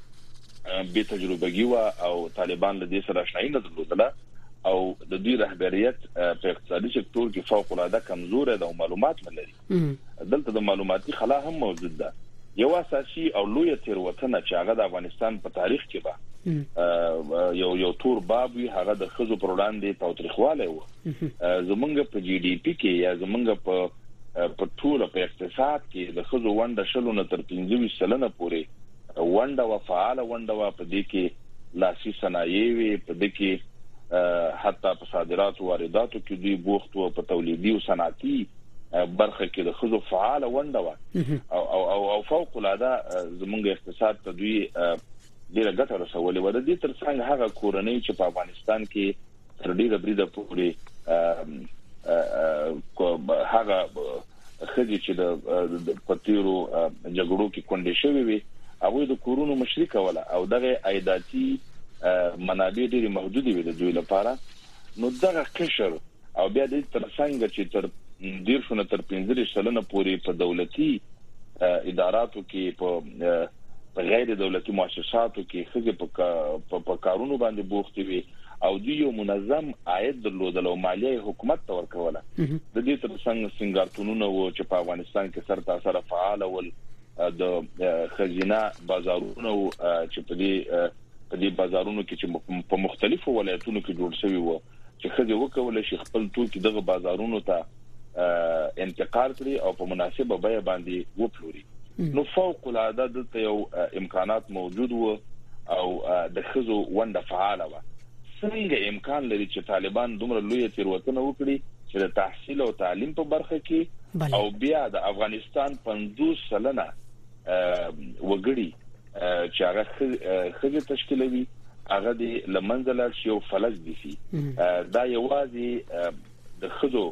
به تجربهګي او طالبان له دې سره آشنایي نه درلودله او د دوی رهبریت په اقتصادي سکتور کې فوق العاده کمزور ده او معلومات نه لري دلته د معلوماتي خلا هم موجود ده یو اساسي او لوی تیروتنه چې هغه د افغانستان په تاریخ کې به یو یو تور باب وی هغه د خزو پر وړاندې تاوتریخواله و زمونږ په جی ډي پی کې یا زمونږ په په ټول په اقتصاد کې د خزو ونده شلو نه تر پنځه سلنه پورې ونده او فعال ونده و په دې کې لاسي صنایع وی په دې کې حتی په صادرات او وارداتو کې دوی بوخت او په تولیدي او صنعتي برخه کې د خزو فعال ونده و او او او فوق العاده زمونږ اقتصاد ته دوی ډیره ګټه رسولې و د دې ترڅنګ هغه کورنۍ چې په افغانستان کې تر ډیره بریده پورې هغه خځې چې د پتیرو جګړو کې کونډې شوې وي هغه د کورونو مشري کوله او دغه عایداتي منابع ډیره محدودې وي د دوی لپاره نو دغه قشر او بیا د ترڅنګ چې تر ډیر شونه تر پنځه سلنه پورې په دولتي اداراتو کې په په غیر دولتي مؤسساتو کې خځې په کارونو باندې بوخت وي او دوی یو منظم عاید درلودل او مالیه حکومت ته ورکوله د دې ترڅنګ سنگارتونونه و چې په افغانستان کې سر تاسو فعال ول د خزینه بازارونو چې په دې په دې بازارونو کې چې په مختلفو ولایتونو کې جوړ شوی و چې خځې وکول شي خپل توکي دغه بازارونو ته انتقال کړي او په مناسبه بیه باندې وپلوري. نو فوق العاده دلته یو امکانات موجود وو او د خزو ونده فعاله و. څنګه امکان لري چې طالبان دومره لوی تیروتنه وکړي چې د تحصیل او تعلیم په برخه کې او بیا د افغانستان پنځوس سلنه وګړي چې هغه خزه تشکیلوي هغه د لمنځل شي او فلج دي سي دا یوازې د خزو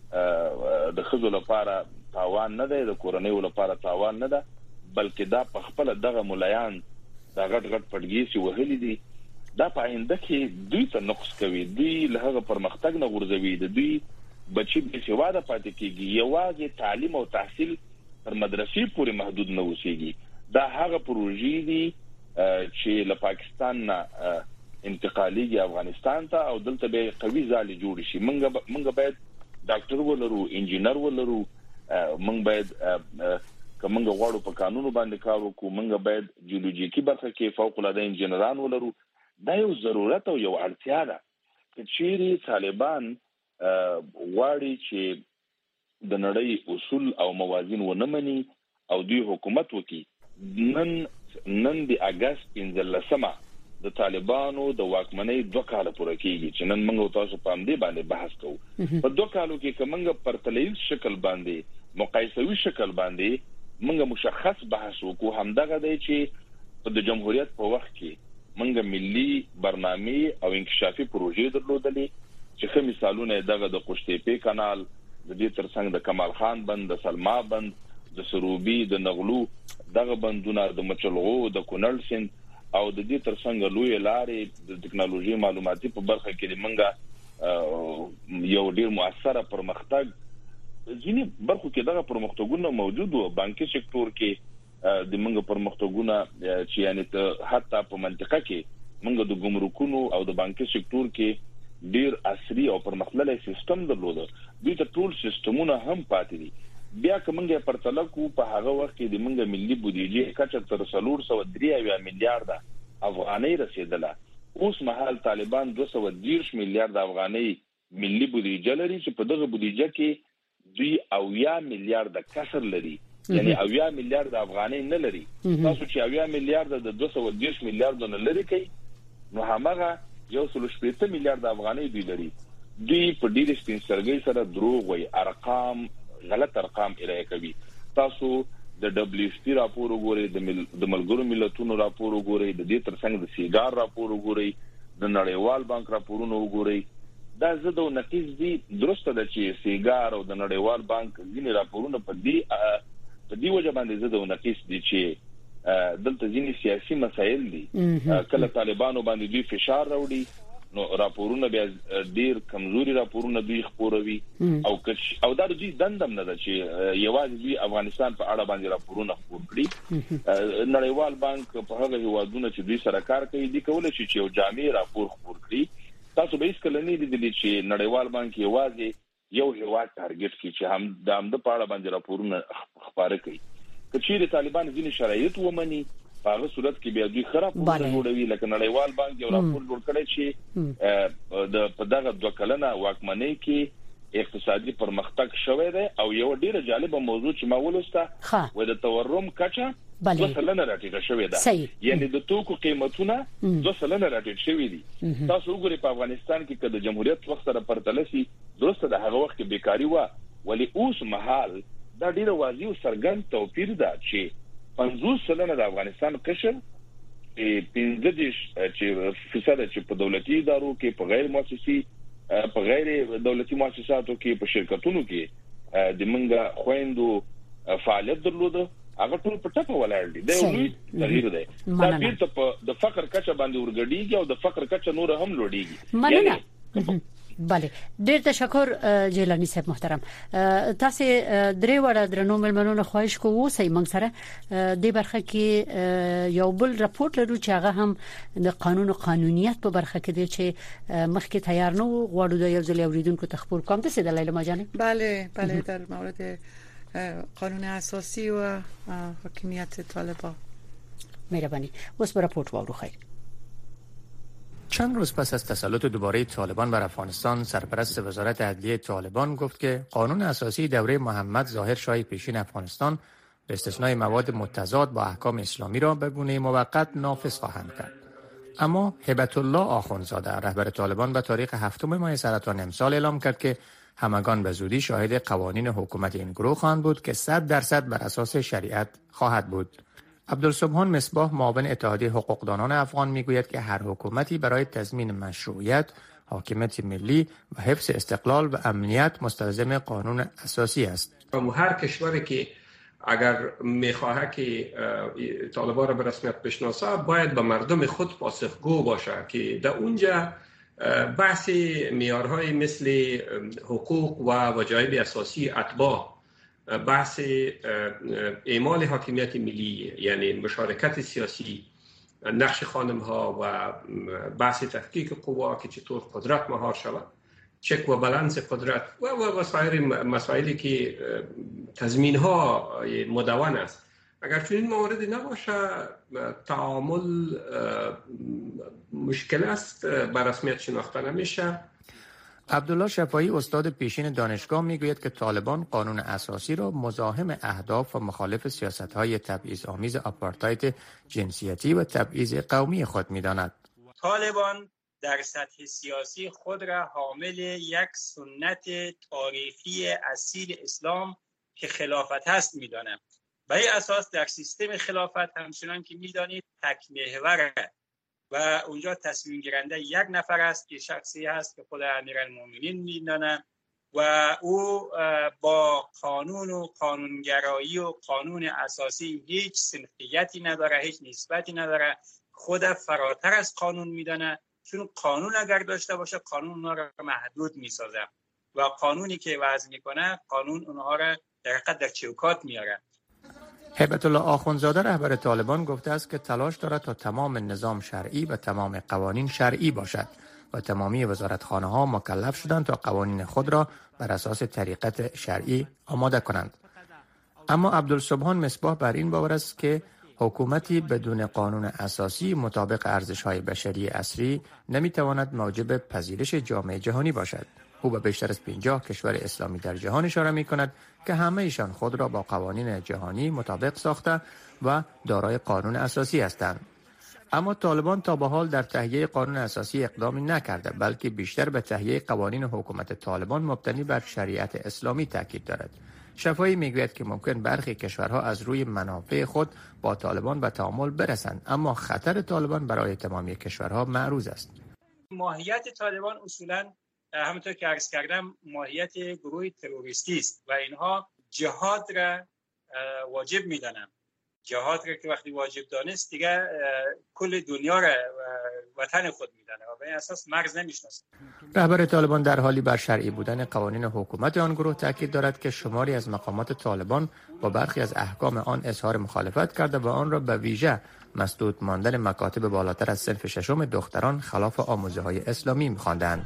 د خزو لپاره تاوان نه دی، د کورنۍ لپاره تاوان نه ده، بلکې دا په خپل دغه ملایان دا غټ غټ پټګي سي وهلي دي. دا په آینده کې دوی ته نقص کوي، دوی له هغه پرمختګ نه غورځوي، د دوی بچي به سواده پاتې کیږي. یوازې تعلیم او تحصیل تر مدرسې پورې محدود نه اوسېږي. دا هغه پروژې دي چې له پاکستان نه انتقاليږي افغانستان ته او دلته به قوي ځالې جوړ شي. منګه منګه باید ډاکټر ولرو، انجینر ولرو، منګ باید کومنګ غواړو په قانونو باندې کار وکړو، منګ باید جیولوژیکي برخه کې فوق العاده انجینران ولرو. دا یو ضرورت او یو اړتیا ده چې چیرې طالبان غواړي چې د نړۍ اصول او موازین ونه مني او دوی حکومت وکړي. نن نن د اگست پنځلسمه د طالبانو د واکمنۍ دوه کال پوره کیږي چې نن موږ تاسو په دې باندې بحث کوو. په دوه کالو کې کومنګ پرتلیز شکل باندې مقایسوي شکل باندې موږ مشخص بحث وکړو. همدغه دی چې د جمهوریت په وخت کې منګه ملي برنامه او انکشافي پروژې درلودلې چې خو مثالونه دغه د قشتېپې کانال، د دې ترڅنګ د کمال خان بند، د سلما بند، د سروبي، د نغلو دغه بندونه، د مچلغو، د کونړ سیند او د دې ترڅنګ لوی لارې د ټکنالوژي معلوماتي په برخه کې منګه یو ډیر موثره پرمختګ ځینی برخو کې دغه پرمختګونه موجود وو. بانکي سکتور کې د منګه پرمختګونه چې یعنی ته حتی په منطقه کې منګه د ګمرکونو او د بانکي سکتور کې ډیر عصري او پرمختللی سیستم درلوده. دوی ته ټول سیستمونه هم پاتې دي. بیا کومنګه پرتله کو په هغه وخت کې د منګه ملي بودیجه کچه تر څلور سوه درې میلیارډ افغانۍ رسیدله. اوس مهال طالبان دوه سوه دېرش میلیارډ افغانۍ ملي بودیجه لري چې په دغه بودیجه کې دوی اویا میلیارډ کسر لري، یعنی اویا میلیارډ افغانۍ نه لري. تاسو چې اویا میلیارډ د دوه سوه دېرش میلیارډ نه لري کوي نو همغه یو سل شپږ میلیارډ افغانۍ دوی لري. دوی په ډیر سپینسرګۍ سره دروغ وایي، ارقام غلط ارقام الای کوي. تاسو د دبليو اف پی راپور وګورئ، د ملګرو ملتونو راپور وګورئ، د دې ترڅنګ د سیګار راپور وګورئ، د نړیوال بانک راپورونه وګورئ. دا زده او نقیص دي. درسته ده چې سیګار او د نړیوال بانک ځینې راپورونه په دې په دې وجه باندې زده او نقیص دي چې دلته ځینې سیاسي مسایل دي. کله طالبانو باندې دوی فشار راوړي نو راپورونه بیا ډیر کمزوري راپورونه دوی خپروي او کچ او دا دوی دندم نه ده چې یوازې دوی افغانستان په اړه باندې راپورونه خپور کړي. نړیوال بانک په هغه هیوادونو چې دوی سره کار کوي دي کولای شي چې یو جامع راپور خپور کړي. تاسو به هیڅ کله نه لیدلی چې نړیوال بانک یوازې یو هیواد ټارګټ کړي چې هم د هم د پاړه باندې راپورونه خبره کوي. کچې طالبان ځینې شرایط ومني په هغه صورت کې بیا دوی خراب جوړوي. لکه نړیوال بانک یو راپور جوړ کړی چې د په دغه دوه کلنه واکمنۍ کې اقتصادي پرمختګ شوی دی او یو ډیره جالبه موضوع چې ما ولسته و د تورم کچه دوه سلنه راټیټه شوې ده، یعنی د توکو قیمتونه دوه سلنه راټیټ شوي دي. تاسو وګورئ په افغانستان کې کله جمهوریت وخت سره پرتله شي درسته د هغه وخت کې بیکاری و، ولی اوس مهال دا ډیره واضح او څرګند توپیر ده چې پنځوس سلنه د افغانستان قشر پنځه دېرش چې فیصد چې په دولتي ادارو کې، په غیر مؤسسي په غیر دولتي مؤسساتو کې، په شرکتونو کې د منګه خويندو فعالیت درلوده، هغه ټول په ټپه ولاړ دي. دا یو لوی تغییر دی. دا بیرته په د فقر کچه باندې ورګډیږي او د فقر کچه نور هم لوړیږي. مننه. بله، ډیر تشکر جیلانی صاحب محترم. تاسو درې وړه درنو ملمنونو خواهش کوو سې موږ سره د برخه کې یو بل راپورټ لرو چې هغه هم د قانون او قانونیت په برخه کې دی چې مخکې تیار نو غواړو د یو ځل اوریدونکو تخبر کوم ته د لیلا ماجانی. بله بله در مورد قانون اساسی و حاکمیت طالبان. مهرباني. اوس پر راپورټ وورو خیر. چند روز پس از تسلط دوباره طالبان بر افغانستان، سرپرست وزارت عدلیه طالبان گفت که قانون اساسی دوره محمد ظاهر شاه پیشین افغانستان به استثنای مواد متضاد با احکام اسلامی را به گونه موقت نافذ خواهند کرد. اما هبت الله آخوندزاده رهبر طالبان به تاریخ هفتم ماه سرطان امسال اعلام کرد که همگان به زودی شاهد قوانین حکومت این گروه خواهند بود که صد درصد بر اساس شریعت خواهد بود. عبدالسبحان مصباح معاون اتحادیه حقوقدانان افغان میگوید که هر حکومتی برای تضمین مشروعیت، حاکمیت ملی و حفظ استقلال و امنیت مستلزم قانون اساسی است. هر کشوری که اگر میخواهد که طالبان را به رسمیت بشناسه باید به مردم خود پاسخگو باشه که در اونجا بحث معیارهای مثل حقوق و وجایب اساسی اتباع، بحث اعمال حاکمیت ملی یعنی مشارکت سیاسی، نقش خانم ها و بحث تفکیک قوا که چطور قدرت مهار شود، چک و بالانس قدرت و و سایر مسائلی که تضمین ها مدون است. اگر چون این موردی نباشه تعامل مشکل است، بر رسمیت شناخته نمیشه. عبدالله شفایی استاد پیشین دانشگاه میگوید که طالبان قانون اساسی را مزاحم اهداف و مخالف سیاست‌های تبعیض‌آمیز آپارتاید جنسیتی و تبعیض قومی خود می‌داند. طالبان در سطح سیاسی خود را حامل یک سنت تاریخی اصیل اسلام که خلافت هست می‌دانند. به این اساس در سیستم خلافت همچنان که می‌دانید تک محور و اونجا تصمیم گیرنده یک نفر است که شخصی هست که خود امیرالمومنین میدانه و او با قانون و قانونگرایی و قانون اساسی هیچ سنخیتی نداره، هیچ نسبتی نداره، خود فراتر از قانون میدانه، چون قانون اگر داشته باشه قانون اونها را محدود میسازه و قانونی که وضع میکنه قانون اونها را در حقیقت در چوکات میاره. هبت الله آخوندزاده رهبر طالبان گفته است که تلاش دارد تا تمام نظام شرعی و تمام قوانین شرعی باشد و تمامی وزارتخانه‌ها مکلف شدند تا قوانین خود را بر اساس طریقت شرعی آماده کنند. اما عبدالسبحان مصباح بر این باور است که حکومتی بدون قانون اساسی مطابق ارزش‌های بشری عصری نمی‌تواند موجب پذیرش جامعه جهانی باشد. او به بیشتر از پنجاه کشور اسلامی در جهان اشاره می‌کند که همه ایشان خود را با قوانین جهانی مطابق ساخته و دارای قانون اساسی هستند. اما طالبان تا به حال در تهیه قانون اساسی اقدامی نکرده، بلکه بیشتر به تهیه قوانین حکومت طالبان مبتنی بر شریعت اسلامی تاکید دارد. شفایی میگوید که ممکن برخی کشورها از روی منافع خود با طالبان به تعامل برسند، اما خطر طالبان برای تمامی کشورها معروض است. ماهیت طالبان اصولاً همونطور که عرض کردم ماهیت گروه تروریستی است و اینها جهاد را واجب میدانند. جهاد را که وقتی واجب دانست دیگه کل دنیا را وطن خود میدانه و به این اساس مرز نمیشناسه. رهبر طالبان در حالی بر شرعی بودن قوانین حکومت آن گروه تاکید دارد که شماری از مقامات طالبان با برخی از احکام آن اظهار مخالفت کرده و آن را به ویژه مسدود ماندن مکاتب بالاتر از صنف ششم دختران خلاف آموزه‌های اسلامی می‌خواندند.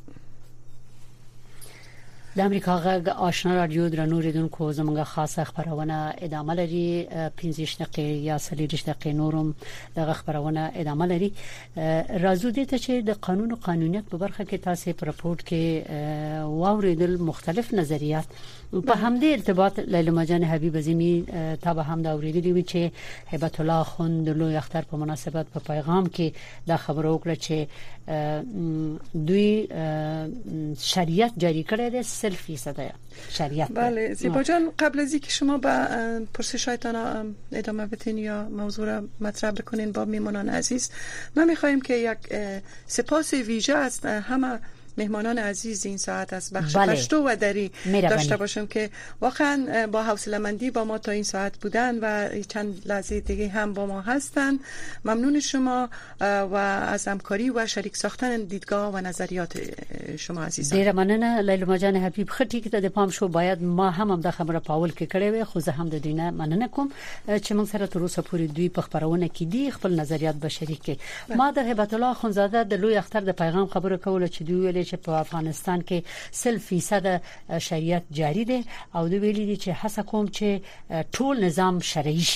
د امریکا غږ آشنا رادیو درنو ریدونکو زموږه خاصه خبرونه ادامه لري پنځه دقیقې یا څلور دقیقې نورم دغه خبرونه ادامه لري. راځو دې ته چې د قانون او قانونیت په برخه کې تاسو په راپورټ کې واوریدل مختلف نظریات په همدې ارتباط لیلا جان حبیب عظیمی تا به هم دا اوریدلی چې هبت الله خوند لوی اختر په مناسبت په پیغام کې دا خبر وکړه چې دوی شریعت جاری کړی دی صرف فیصد شریعت. بله زیبا جان قبل از اینکه شما به پرسش‌هایتان ادامه بدین یا موضوع را مطرح بکنین با میمانان عزیز، ما می‌خوایم که یک سپاس ویژه از همه مهمانان عزیز این ساعت از بخش بله. پشتو و دری داشته باشم که واقعا با حوصله‌مندی با ما تا این ساعت بودن و چند لحظه دیگه هم با ما هستن. ممنون شما و از همکاری و شریک ساختن دیدگاه و نظریات شما عزیزان. ډیر مننه لیلا جان حبیب. خټی کې د پام شو باید ما هم هم د خبره پاول کې کړې وي، خو زه هم د دینه مننه کوم چې موږ سره تر اوسه پورې دوی په خبرونه کې دی خپل نظریات به شریک. ما د هبت الله خونزاده د لوی اختر د پیغام خبره کوله چې دوی چې په افغانستان کې سل فیصد شریعت جاری دی او دوی ویلي دي چې هڅه کوم چې ټول نظام شرعي شي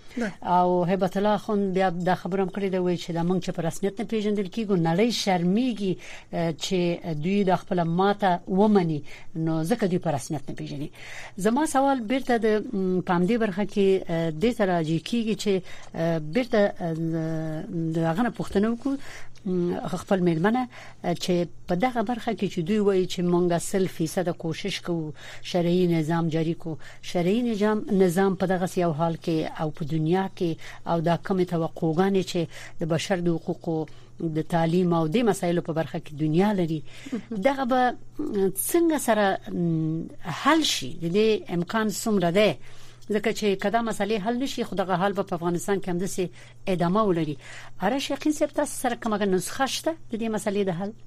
او هبت الله خون بیا د خبرم کړی دی وای چې د مونږ چې په رسمیت نه پیژندل کیږي نړۍ شرمېږي چې دوی د خپل ماته ومني نو ځکه دوی په رسمیت نه پیژني. زما سوال بیرته د پام دی برخه کې د تراجی کیږي چې بیرته دغه نه پوښتنه وکړو خپل میلمنه چې په دغه برخه کې چې دوی وایي چې مونږه سل فیصد کوشش کوو شرعي نظام جاری کو شرعي نظام نظام په دغه یو حال کې او په دنیا کې او دا کومه توقعګانې چې د بشر د حقوقو د تعلیم او د مسایلو په برخه کې دنیا لري دغه به څنګه سره حل شي د دې امکان څومره ده ځکه چې کدا مسلې حل نشي خو دغه حال په افغانستان کې هم د سي ادامه ولري. اره شیخین صاحب تاسو سره کومه نسخه شته د دې مسلې د حل؟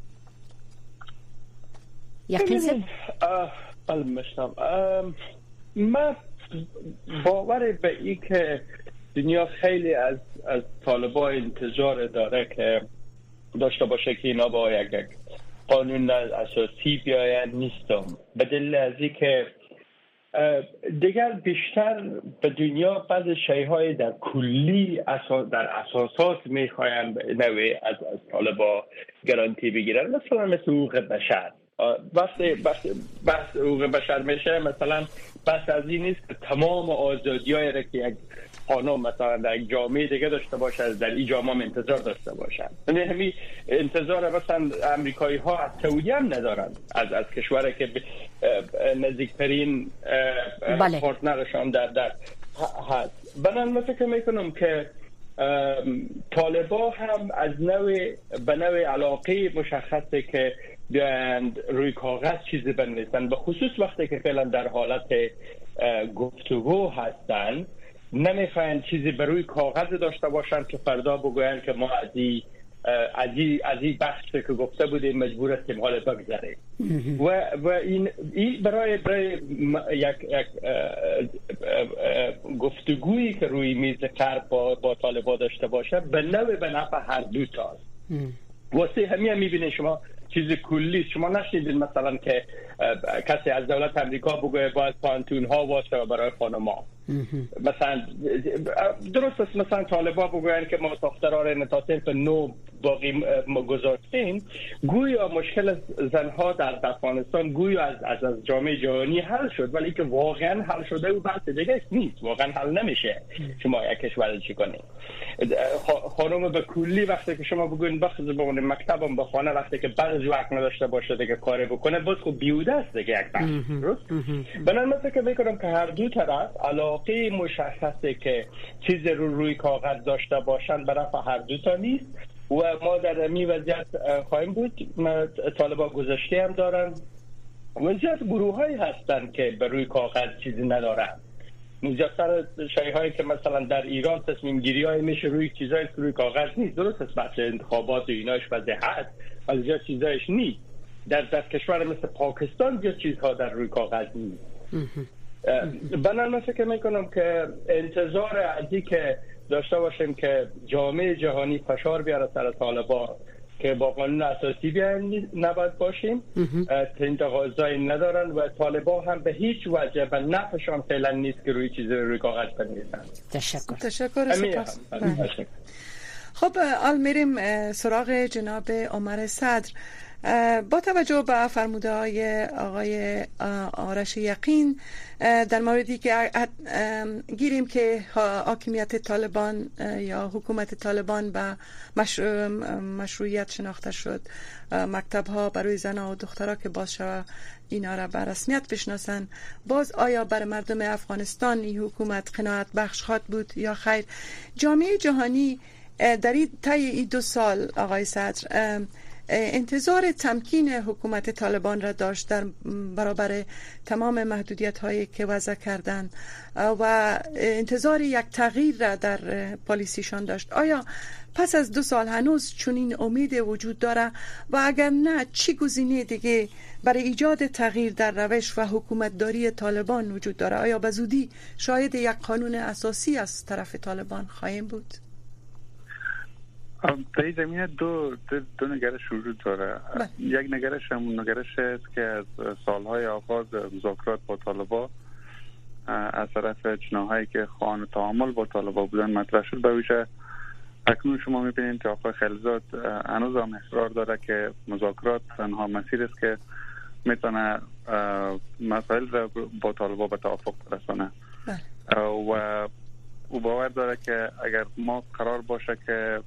یقین صاحب بله مشتم ما باور به این که دنیا خیلی از از طالبان انتظار داره که داشته باشه که اینا با یک قانون اساسی بیاین نیستم به دلیل از این که دیگر بیشتر به دنیا بعض شیءهای در کلی اساس در اساسات میخواین نوع از از طالبان گارانتی بگیرن مثلا مثل حقوق بشر. وقتی بحث حقوق بشر میشه مثلا بحث از این نیست که تمام آزادی‌های را که یک خانم مثلا در یک جامعه دیگه داشته باشه در این جامعه انتظار داشته باشن. یعنی همین انتظار مثلا امریکایی ها از سعودی هم ندارن از از کشوری که نزدیکترین بله. پارتنرشان در در هست. بنابراین من فکر میکنم که طالبان هم از نوع به نوع علاقه مشخصه که بیایند روی کاغذ چیزی بنویسن به خصوص وقتی که فعلا در حالت گفتگو هستن نمیخواین چیزی بر روی کاغذ داشته باشن که فردا بگوین که ما از این از این از این بحثی که گفته بودیم مجبور هستیم حال بگذره و و این, این برای برای یک یک گفتگویی که روی میز کار با با طالبان داشته باشه به نوع به نفع هر دو تا واسه همین میبینید شما چیز کلی شما نشنیدید مثلا که کسی از دولت امریکا بگه باید پانتون ها واسه برای خانم‌ها مثلا درست است مثلا طالبان بگوین که ما ساختار نتاسف نو باقی گذاشتیم گویا مشکل زنها در افغانستان گویا از از از جامعه جهانی حل شد ولی که واقعا حل شده و بحث دیگه نیست واقعا حل نمیشه شما یک کشور چی کنید خانم به کلی وقتی که شما بگوین بخصوص بگوین مکتبم به خانه وقتی که بعضی وقت نداشته باشه دیگه کاری بکنه باز خب بیوده است دیگه یک بحث درست بنابراین من فکر میکنم که هر دو طرف علاقه مشخصه که چیز رو روی کاغذ داشته باشن برای هر دو تا نیست و ما در می وضعیت خواهیم بود. طالبان گذشته هم دارن وضعیت گروه هایی هستن که بر روی کاغذ چیزی ندارن مجسر شیء هایی که مثلا در ایران تصمیم گیری های میشه روی چیزایی که روی کاغذ نیست درست است بحث انتخابات و ایناش وضع هست ولی جا چیزایش نیست در در کشور مثل پاکستان جا چیزها در روی کاغذ نیست بنابراین من فکر میکنم که انتظار ازی که داشته باشیم که جامعه جهانی فشار بیاره سر طالبان که با قانون اساسی بیاین نباید باشیم این تقاضایی ندارن و طالبان هم به هیچ وجه به نفعشان فعلا نیست که روی چیزی روی کاغذ بنویسن. تشکر تشکر سپاس. خب آل میریم سراغ جناب عمر صدر. با توجه به فرموده های آقای آرش یقین در موردی که گیریم که حاکمیت طالبان یا حکومت طالبان به مشروعیت شناخته شد مکتب ها برای زنها و دخترها که باز شود اینا را به رسمیت بشناسن باز آیا بر مردم افغانستان این حکومت قناعت بخش خواهد بود یا خیر؟ جامعه جهانی در این طی این دو سال آقای صدر انتظار تمکین حکومت طالبان را داشت در برابر تمام محدودیت هایی که وضع کردند و انتظار یک تغییر را در پالیسیشان داشت. آیا پس از دو سال هنوز چنین امید وجود داره و اگر نه چی گزینه دیگه برای ایجاد تغییر در روش و حکومتداری طالبان وجود داره؟ آیا به زودی شاید یک قانون اساسی از طرف طالبان خواهیم بود؟ در این زمینه دو, دو, دو نگرش وجود داره. یک نگرش هم نگرش است که از سالهای آغاز مذاکرات با طالبان از طرف جناحایی که خواهان تعامل با طالبان بودن مطرح شد. به ویژه اکنون شما میبینید که آقای خلیلزاد هنوز هم اصرار داره که مذاکرات تنها مسیر است که میتونه مسائل را با طالبان به توافق برسانه و او باور داره که اگر ما قرار باشه که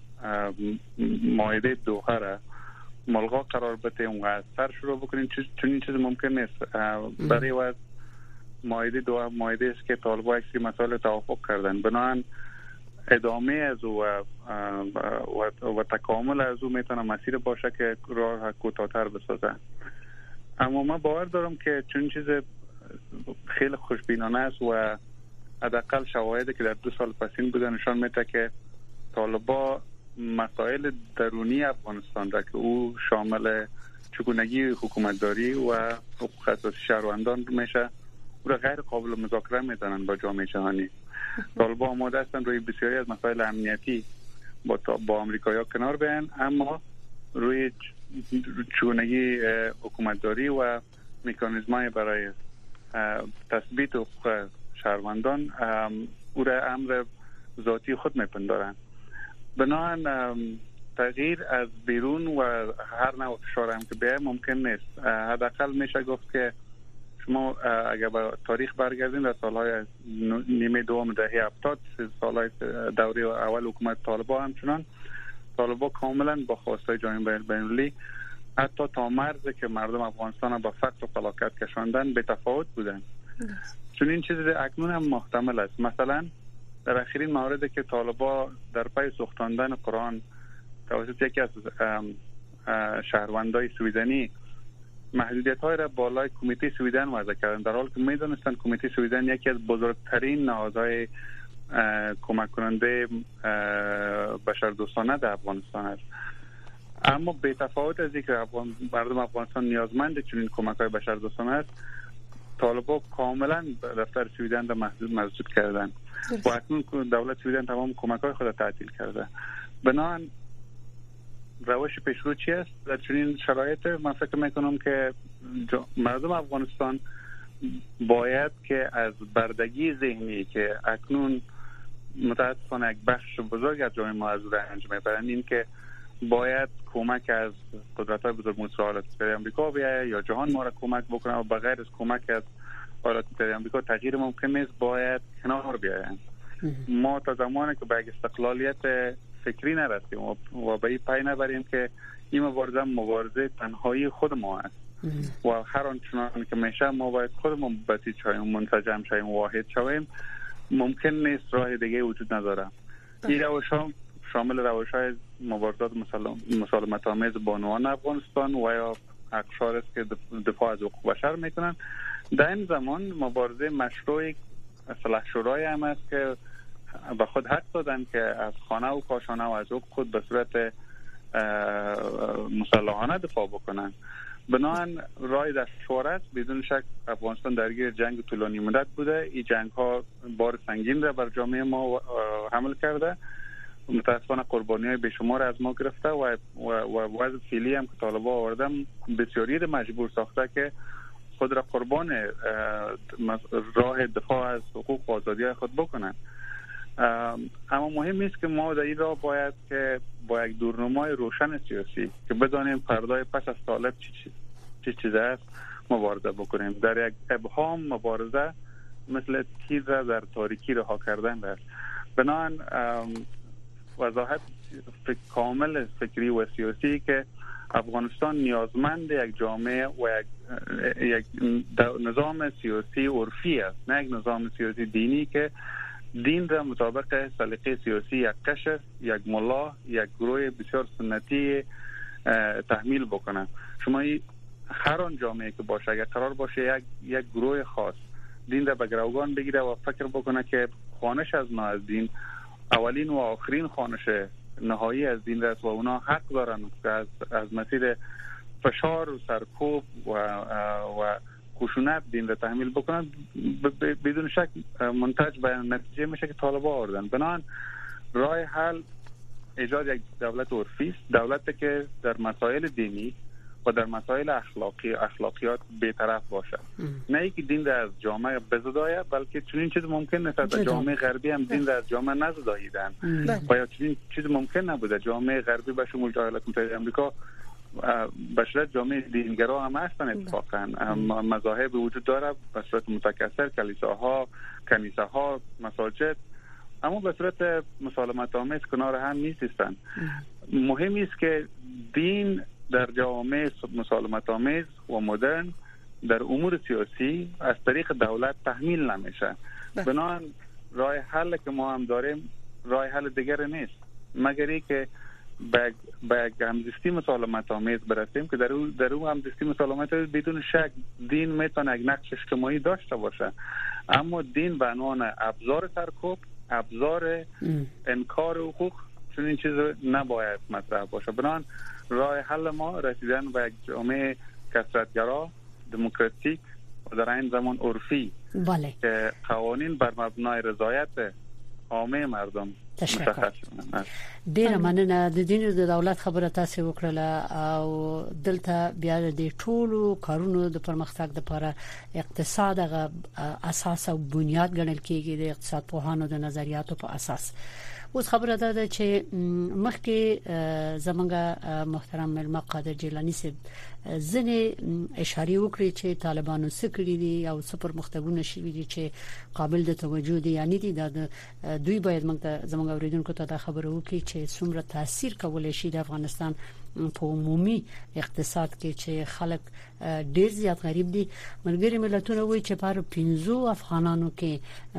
معاهده دوحه را ملغا قرار بدیم و از سر شروع بکنیم، چون این چیز ممکن نیست. برای وقت معاهده دوحه معاهده است که طالبان یک سری مسائل توافق کردن، بنابراین ادامه از او و, و, و تکامل از او میتونه مسیر باشه که راه کوتاه‌تر بسازه. اما من باور دارم که چون چیز خیلی خوشبینانه است و حداقل شواهدی که در دو سال پسین بوده نشان میده که طالبان مسائل درونی افغانستان را که او شامل چگونگی حکومتداری و حقوق اساسی شهروندان میشه او را غیر قابل مذاکره میدانند با جامعه جهانی. طالبان آماده هستند روی بسیاری از مسائل امنیتی با با آمریکایی‌ها کنار بیان، اما روی چگونگی حکومتداری و مکانیزم‌های برای تثبیت حقوق شهروندان او را امر ذاتی خود میپندارند. بنابراین تغییر از بیرون و هر نوع فشار هم که بیاید ممکن نیست. حداقل میشه گفت که شما اگر به تاریخ برگردین در سالهای نیمه دوم دهه هفتاد، سالهای دوره اول حکومت طالبان همچنان طالبان کاملا با خواستای جامعه بین‌المللی حتی تا مرزی که مردم افغانستان با فقر و فلاکت کشاندن به تفاوت بودن. چون این چیز اکنون هم محتمل است. مثلا در اخرین موردی که طالبان در پی سوختاندن قرآن توسط یکی از شهروندای سویدنی محدودیت‌های را بالای کمیته سویدن وضع کردن، در حالی که می‌دونستند کمیته سویدن یکی از بزرگترین نهادهای کمک کننده بشردوستانه در افغانستان است. اما به تفاوت از اینکه افغان مردم افغانستان نیازمند چنین کمک‌های بشردوستانه است، طالبان کاملا دفتر سویدن را مسدود کردن و اکنون دولت سویدن تمام کمک‌های خود را تعطیل کرده. بنابراین روش پیشرو چی است در چنین شرایط؟ من فکر میکنم که مردم افغانستان باید که از بردگی ذهنی که اکنون متاسفانه یک بخش بزرگ از جامعه ما از او رنج میبرند، این که باید کمک از قدرت‌های بزرگ مثل ایالات متحده آمریکا بیاید یا جهان ما را کمک بکنه و بغیر از کمک از ایالات متحده آمریکا تغییر ممکن نیست، باید کنار بیایند. ما تا زمانی که به یک استقلالیت فکری نرسیم و به این پی نبریم که این مبارزه مبارزه تنهایی خود ما است و هر آنچنان که میشه ما باید خودمون بسیج شویم، منسجم شویم، واحد شویم، ممکن نیست راه دیگه وجود نداره. این روش‌ها شامل روش‌های مبارزات مسالمت آمیز بانوان افغانستان و یا اقشار است که دفاع از حقوق بشر میکنن. در این زمان مبارزه مشروع اصلاح شورای هم است که به خود حق دادن که از خانه و کاشانه و از حقوق خود به صورت مسلحانه دفاع بکنن. بنابراین راه دشوار است. بدون شک افغانستان درگیر جنگ طولانی مدت بوده. این جنگ ها بار سنگین را بر جامعه ما حمل کرده. متاسفانه قربانی های بیشمار از ما گرفته و و وضع فعلی هم که طالبان آوردن بسیاری را مجبور ساخته که خود را قربان راه دفاع از حقوق و آزادی خود بکنن. اما مهم است که ما در این راه باید که با یک دورنمای روشن سیاسی که بدانیم پردای پس از طالب چی چیز چی چیز است مبارزه بکنیم. در یک ابهام مبارزه مثل تیر را در تاریکی رها کردن است. بنابراین وضاحت فکر کامل فکری و سیاسی که افغانستان نیازمند یک جامعه و یک, یک نظام سیاسی عرفی است، نه یک نظام سیاسی دینی که دین را مطابق سلیقه سیاسی یک قشر، یک ملا، یک گروه بسیار سنتی تحمیل بکنه. شما هر آن جامعه که باشه اگر قرار باشه یک یک گروه خاص دین را به گروگان بگیره و فکر بکنه که خوانش از ما از دین اولین و آخرین خوانش نهایی از دین است و اونا حق دارن که از از مسیر فشار و سرکوب و و خشونت دین را تحمیل بکنن، بدون شک منتج به نتیجه میشه که طالبان آوردن. بنابراین راه حل ایجاد یک دولت عرفی است، دولتی که در مسائل دینی و در مسائل اخلاقی اخلاقیات بی‌طرف باشه. نه اینکه دین را از جامعه بزدایه، بلکه چنین چیز ممکن نیست در جامعه غربی هم دین را از جامعه نزداییدن و یا چنین چیز ممکن نبوده. جامعه غربی به شمول ایالات متحده آمریکا به صورت جامعه دینگرا هم هستن، اتفاقا مذاهب وجود داره به صورت متکثر، کلیساها، کنیسه ها، مساجد، اما به صورت مسالمت آمیز کنار هم نیستن. مهم است که دین در جامعه مسالمت آمیز و مدرن در امور سیاسی از طریق دولت تحمیل نمیشه. بنابراین راه حل که ما هم داریم راه حل دیگر نیست مگر اینکه به یک همزیستی مسالمت آمیز برسیم که در اون در اون همزیستی مسالمت بدون شک دین میتونه یک نقش اجتماعی داشته باشه، اما دین به عنوان ابزار سرکوب، ابزار انکار حقوق، چون این چیز نباید مطرح باشه. بنابراین راه حل ما رسیدن به یک جامعه کثرت‌گرا، دموکراتیک و در این زمان عرفی بله. که قوانین بر مبنای رضایت عامه مردم تشکر. ډیره مننه. د دین د دولت خبره تاسو وکړه او دلته بیا د ټولو کارونو د پرمختګ لپاره اقتصاد غو اساس او بنیاد ګڼل کیږي د اقتصاد پوهانو د نظریاتو په اساس. اوس خبره ده چې مخکې زمونږ محترم ملما قادر جیلانی صاحب ځنې اشاره وکړي چې طالبانو سکړي دي او سپر مختګونه شي دي چې قابل د توجه دي، یعنی دي د دوی باید موږ ته زمونږ اوریدونکو ته دا خبره وکړي چې څومره تاثیر کولای شي د افغانستان په عمومي اقتصاد کې چې خلک ډیر زیات غریب دي. ملګری ملتونه وایي چې پر پنځو افغانانو کې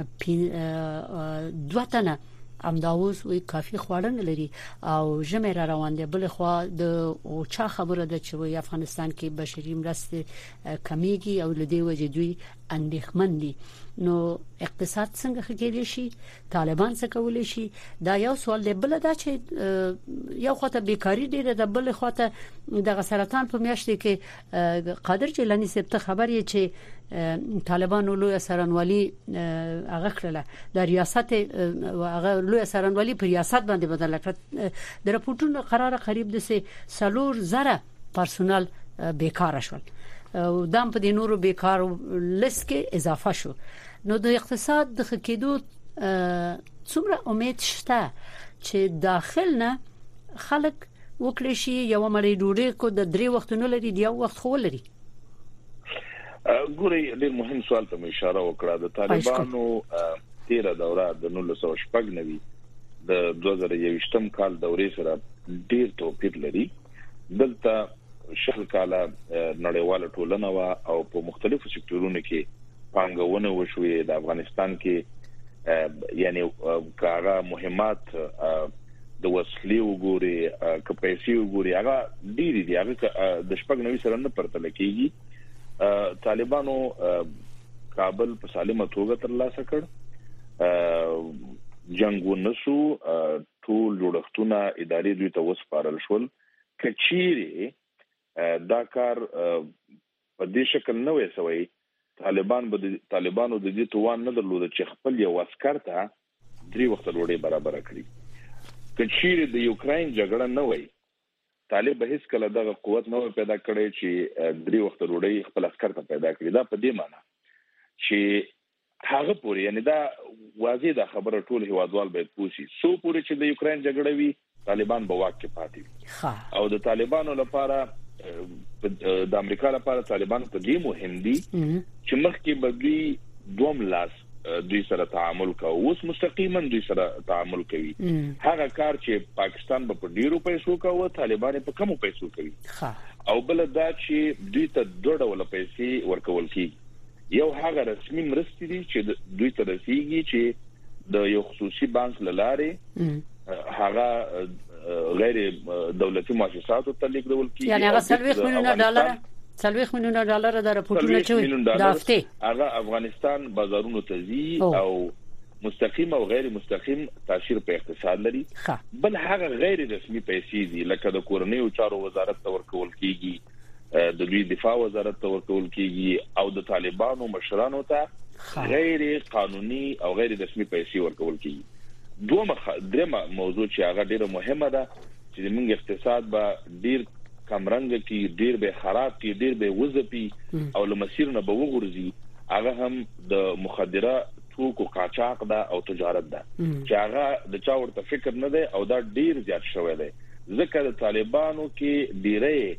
دوه تنه امداوس وی کافي خواړن لري او جمع را روان دي. بل خو د او چا خبره ده چې وی افغانستان کې بشري مرسته کمیږي او لدی وجه دوی اندېښمن دي. نو اقتصاد څنګه خګېلی شي، طالبان څه کولی شي، دا یو سوال دی. بل دا چې یو خاطر بیکاری ډیره ده، بل خاطر د سرطان په میاشت کې قادر جیلانی صاحب ته خبر یې چې طالبانو لوی سرانوالي هغه کړله د ریاست هغه لوی سرانوالي په ریاست باندې بدل کړ. د راپورټونو قرار قریب د سه سلور زره پرسونل بیکار شول او دام په دې نورو بیکارو لست کې اضافه شو. نو د اقتصاد د خکېدو څومره امید شته چې داخل نه خلک وکړي شي یو مړی ډوډۍ کو د درې وختونو لري دی یو وخت خو لري. ګوري ډېر مهم سوال ته اشاره وکړه. د طالبانو تیره دوره د نولس سوه شپږ نوي د دوه زره یوویشتم کال دورې سره ډېر توپیر لري. دلته شل کاله نړیواله ټولنه وا او په مختلفو سکتورونو کې پانګونه وشوې. د افغانستان کې یعنی کاغه مهمات د وسلې وګوري، کپېسي وګوري، هغه ډېری دی. هغه د شپږ نوي سره نه پرتل کېږي. طالبانو کابل په سالمه توګه ترلاسه کړ، جنگونه شو، ټول جوړښتونه ادارې دوی ته وسپارل شول. کچيري دا کار په دې شکل نه وې سوی، طالبان به طالبانو د دې توان نه درلود چې خپل یو عسكر ته درې وخت ډوډۍ برابر کړي. کچيري د یوکرين جګړه نه وې، طالب به هیڅ کله دغه قوت نه پیدا کړي چې درې وخت ډوډۍ خپل عسكر ته پیدا کړي. دا په دې معنی چې هغه پورې، یعنی دا واضح ده خبره ټول هیوادوال باید پوښي سو پورې چې د یوکرين جګړه وي طالبان به واک کې پاتې او د طالبانو لپاره د امریکا لپاره طالبان په دې مهم دي چې مخکې بدلی دوم لاس دوی سره تعامل کوي، اوس مستقیما دوی سره تعامل کوي. هغه کار چې پاکستان په ډیرو پیسو کوي طالبان په کمو پیسو کوي. او بل دا چې دوی ته دوه ډول پیسې ورکول کیږي. یو هغه رسمي مرستې دي چې دوی ته رسیږي چې د یو خصوصي بانک لاره هغه غیر دولتي مؤسساتو ته لیږدول کیږي. یعنی هغه څلوېښت میلیونه ډالر څلوېښت میلیونه ډالر د راپورټونو چوي د هفته هغه افغانستان بازارونو ته ځي او مستقیم او غیر مستقیم تاثیر په اقتصاد لري. بل هغه غیر رسمي پیسې دي لکه د کورنیو چارو وزارت ته ورکول کیږي، د دوی دفاع وزارت ته ورکول کیږي او د طالبانو مشرانو ته غیر قانوني او غیر رسمي پیسې ورکول کیږي. دوه درېمه موضوع چې هغه ډیره مهمه ده چې موږ اقتصاد به ډیر کمرنګ کې ډیر به خراب کې ډیر به وزپی او لمسیر نه به وګورځي هغه هم د مخدره توکو قاچاق ده او تجارت ده چې هغه د چا ورته فکر نه دی او دا ډیر زیات شوی دی ځکه د طالبانو کې ډیره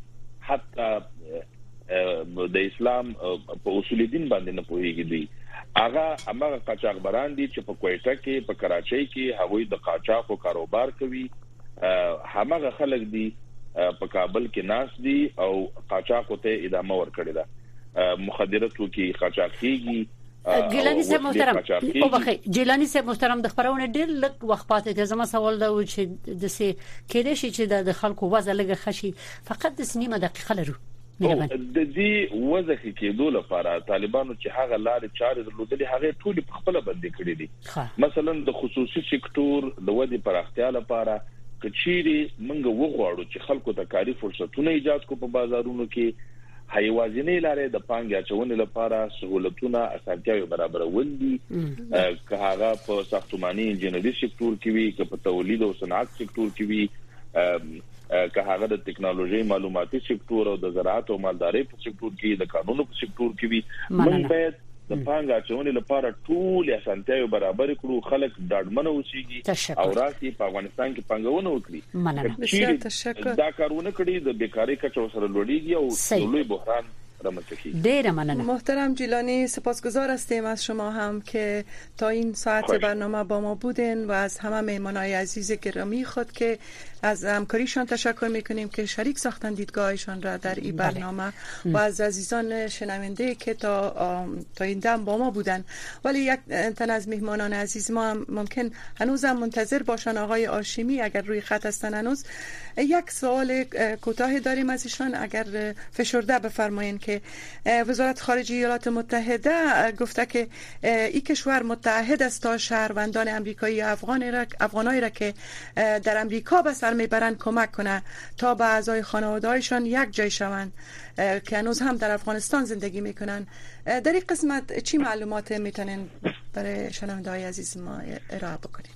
حتی د اسلام په اصول دین باندې نه پوهیږي دی هغه هغه قاچاق بران دي چې په کویټه کې په کراچۍ کې هغوی د قاچاقو کاروبار کوي هغه خلک دي په کابل کې ناس دي او قاچاقو ته ادامه ورکړي ده مخدره توکي قاچاق کیږي جیلانی صاحب محترم او بخیر جیلانی صاحب محترم د خبرونه ډیر لږ وخت پاتې د زما سوال دا و چې د سه کېدې شي چې د خلکو وځه لږه خشي فقط د سنیمه دقیقه لرو د دې وځه کېدو لپاره طالبانو چې هغه لارې چارې درلودلې هغه ټول په خپل باندې کړې دي مثلا د خصوصي سکتور د ودی پراختیا لپاره کچيري منګه وغواړو چې خلکو ته کاري فرصتونه ایجاد کو په بازارونو کې هیوازینې لارې د پانګې اچونې لپاره سہولتونه اسانتیاوي برابرول دي که هغه په ساختماني انجنیري سکتور کې وي که په تولید او صنعت سکتور کې وي که هغه د ټکنالوژي معلوماتي سکتور او د زراعت او مالداري په سکتور کې د قانونو په سکتور کې وي موږ باید د پانګې اچونې لپاره ټول اسانتیاوي برابر کړو خلک ډاډمن اوسيږي او راسي په افغانستان کې پانګونه وکړي دا کارونه کړي د بیکاری کچه سره لوړیږي او لوی بحران دیر مننه محترم جیلانی سپاسگزار هستیم از شما هم که تا این ساعت خوش. برنامه با ما بودین و از همه مهمانای عزیز گرامی خود که از همکاریشان تشکر میکنیم که شریک ساختن دیدگاهشان را در این برنامه بله. و از عزیزان شنونده که تا تا این دم با ما بودن ولی یک تن از مهمانان عزیز ما هم ممکن هنوزم منتظر باشن آقای هاشمی اگر روی خط هستن هنوز یک سوال کوتاه داریم از ایشان اگر فشرده بفرمایید که وزارت خارجه ایالات متحده گفته که این کشور متحد است تا شهروندان امریکایی افغان را افغانایی را که در امریکا به سر میبرند کمک کنه تا به اعضای خانواده‌هایشان یک جای شوند که هنوز هم در افغانستان زندگی میکنن در این قسمت چی معلومات میتونین برای شنونده‌های عزیز ما ارائه بکنین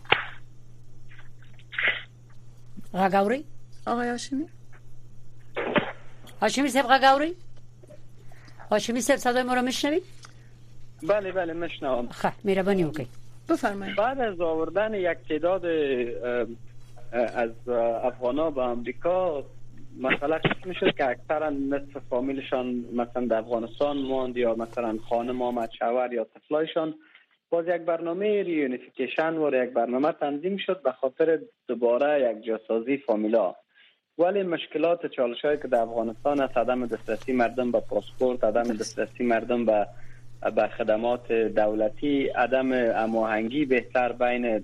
غاگاوری آقای هاشمی هاشمی صاحب غاگاوری هاشمی صاحب صدای ما رو میشنوید؟ بله بله میشنوم. خب مهربانی وکړئ. بفرمایید. بعد از آوردن یک تعداد از افغانا به امریکا مسئله میشد که اکثرا نصف فامیلشان مثلا در افغانستان ماند یا مثلا خانم آمد شوهر یا طفلایشان باز یک برنامه ریونیفیکیشن و یک برنامه تنظیم شد به خاطر دوباره یک جاسازی فامیلا ولی مشکلات چالشایی که در افغانستان است عدم دسترسی مردم به پاسپورت عدم دسترسی مردم به به خدمات دولتی عدم هماهنگی بهتر بین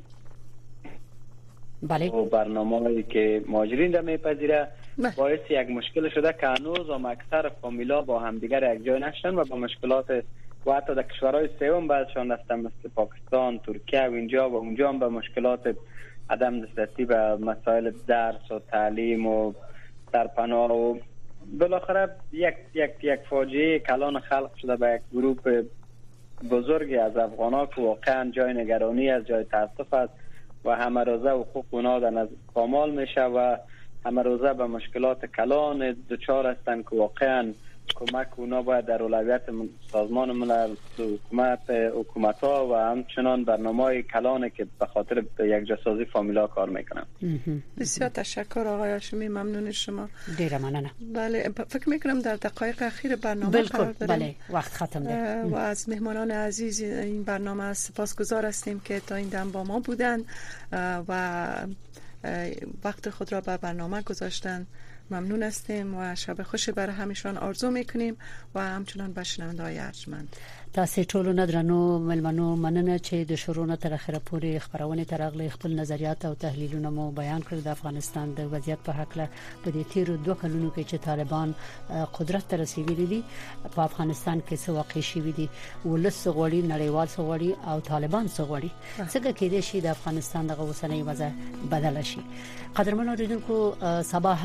بله و برنامه‌ای که مهاجرین را میپذیره باعث یک مشکل شده که هنوز هم اکثر فامیلا با همدیگر یک جای نشدن و با مشکلات و حتی در کشورهای سوم بعضشان هستن مثل پاکستان ترکیه و اینجا و اونجا هم به مشکلات عدم دسترسی به مسائل درس و تعلیم و سرپناه و بالاخره یک یک یک فاجعه کلان خلق شده به یک گروه بزرگی از افغان‌ها که واقعا جای نگرانی از جای تاسف است و همه روزه حقوق اونا در نظر پامال میشه و همه روزه به مشکلات کلان دچار هستند که واقعا کمک اونا باید در اولویت سازمان ملل حکومت حکومت ها و همچنان برنامه‌های کلانه که به خاطر یک جاسازی فامیلا کار میکنن. بسیار تشکر آقای هاشمی ممنون شما. دیره ممنونم. بله فکر میکنم در دقایق اخیر برنامه بلکل. قرار داریم. بله وقت ختم ده. و از مهمانان عزیز این برنامه سپاسگزار هستیم که تا این دم با ما بودن و وقت خود را بر برنامه گذاشتن. ممنون هستیم و شب خوشی برای همیشان آرزو میکنیم و همچنان به شنونده‌های ارجمند. تاسو ټول نه درنو ملمنو مننه چې د شروع تر اخره پورې خبرونه ترغلي خپل نظریات او تحلیلونه مو بیان کړل د افغانستان د وضعیت په حق له په دې تیر دوه کلونو کې چې طالبان قدرت ته رسیدلي دي په افغانستان کې څه واقع شوی دي ولس غوړي نړیوال غوړي او طالبان غوړي څنګه کې دي چې د افغانستان د غوسنۍ وضع بدل شي. قدرمنو اوریدونکو سبا هم موږ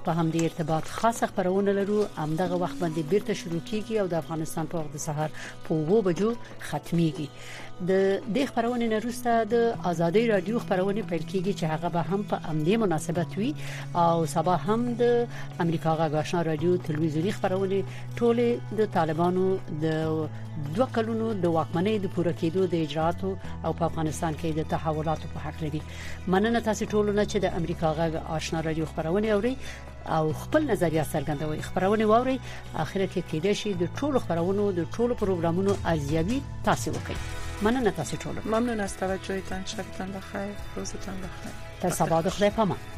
په هم د ارتباط خاصه خبرونه لرو همدغه وخت باندې بیرته شروع کیږي او د افغانستان په وخت د سحر په وو بجو ختميږي. د دې خبرونه نرسته د ازادي رادیو خبرونه پیل کیږي چې هغه به هم په امنیت مناسبت وي او سبا هم د امریکا غا آشنا رادیو تلویزیونی خبرونه ټوله د طالبانو د دوه کلونو د واکمنۍ د پوره کېدو د اجراتو او په افغانستان کې د تحولاتو په حق لري. مننه تاسو ټول نه چې د امریکا غا آشنا رادیو خبرونه اوري او خپل نظریه څرګندوي. خبرونه واوري اخر کې کېدای شي د ټولو خبرونو د ټولو پروګرامونو ارزیابي تاسو وکړئ. مننه تاسو ټول. ممنون از توجهتان. شبتان بخیر. روزتان بخیر. تا سبا د خدای پامان.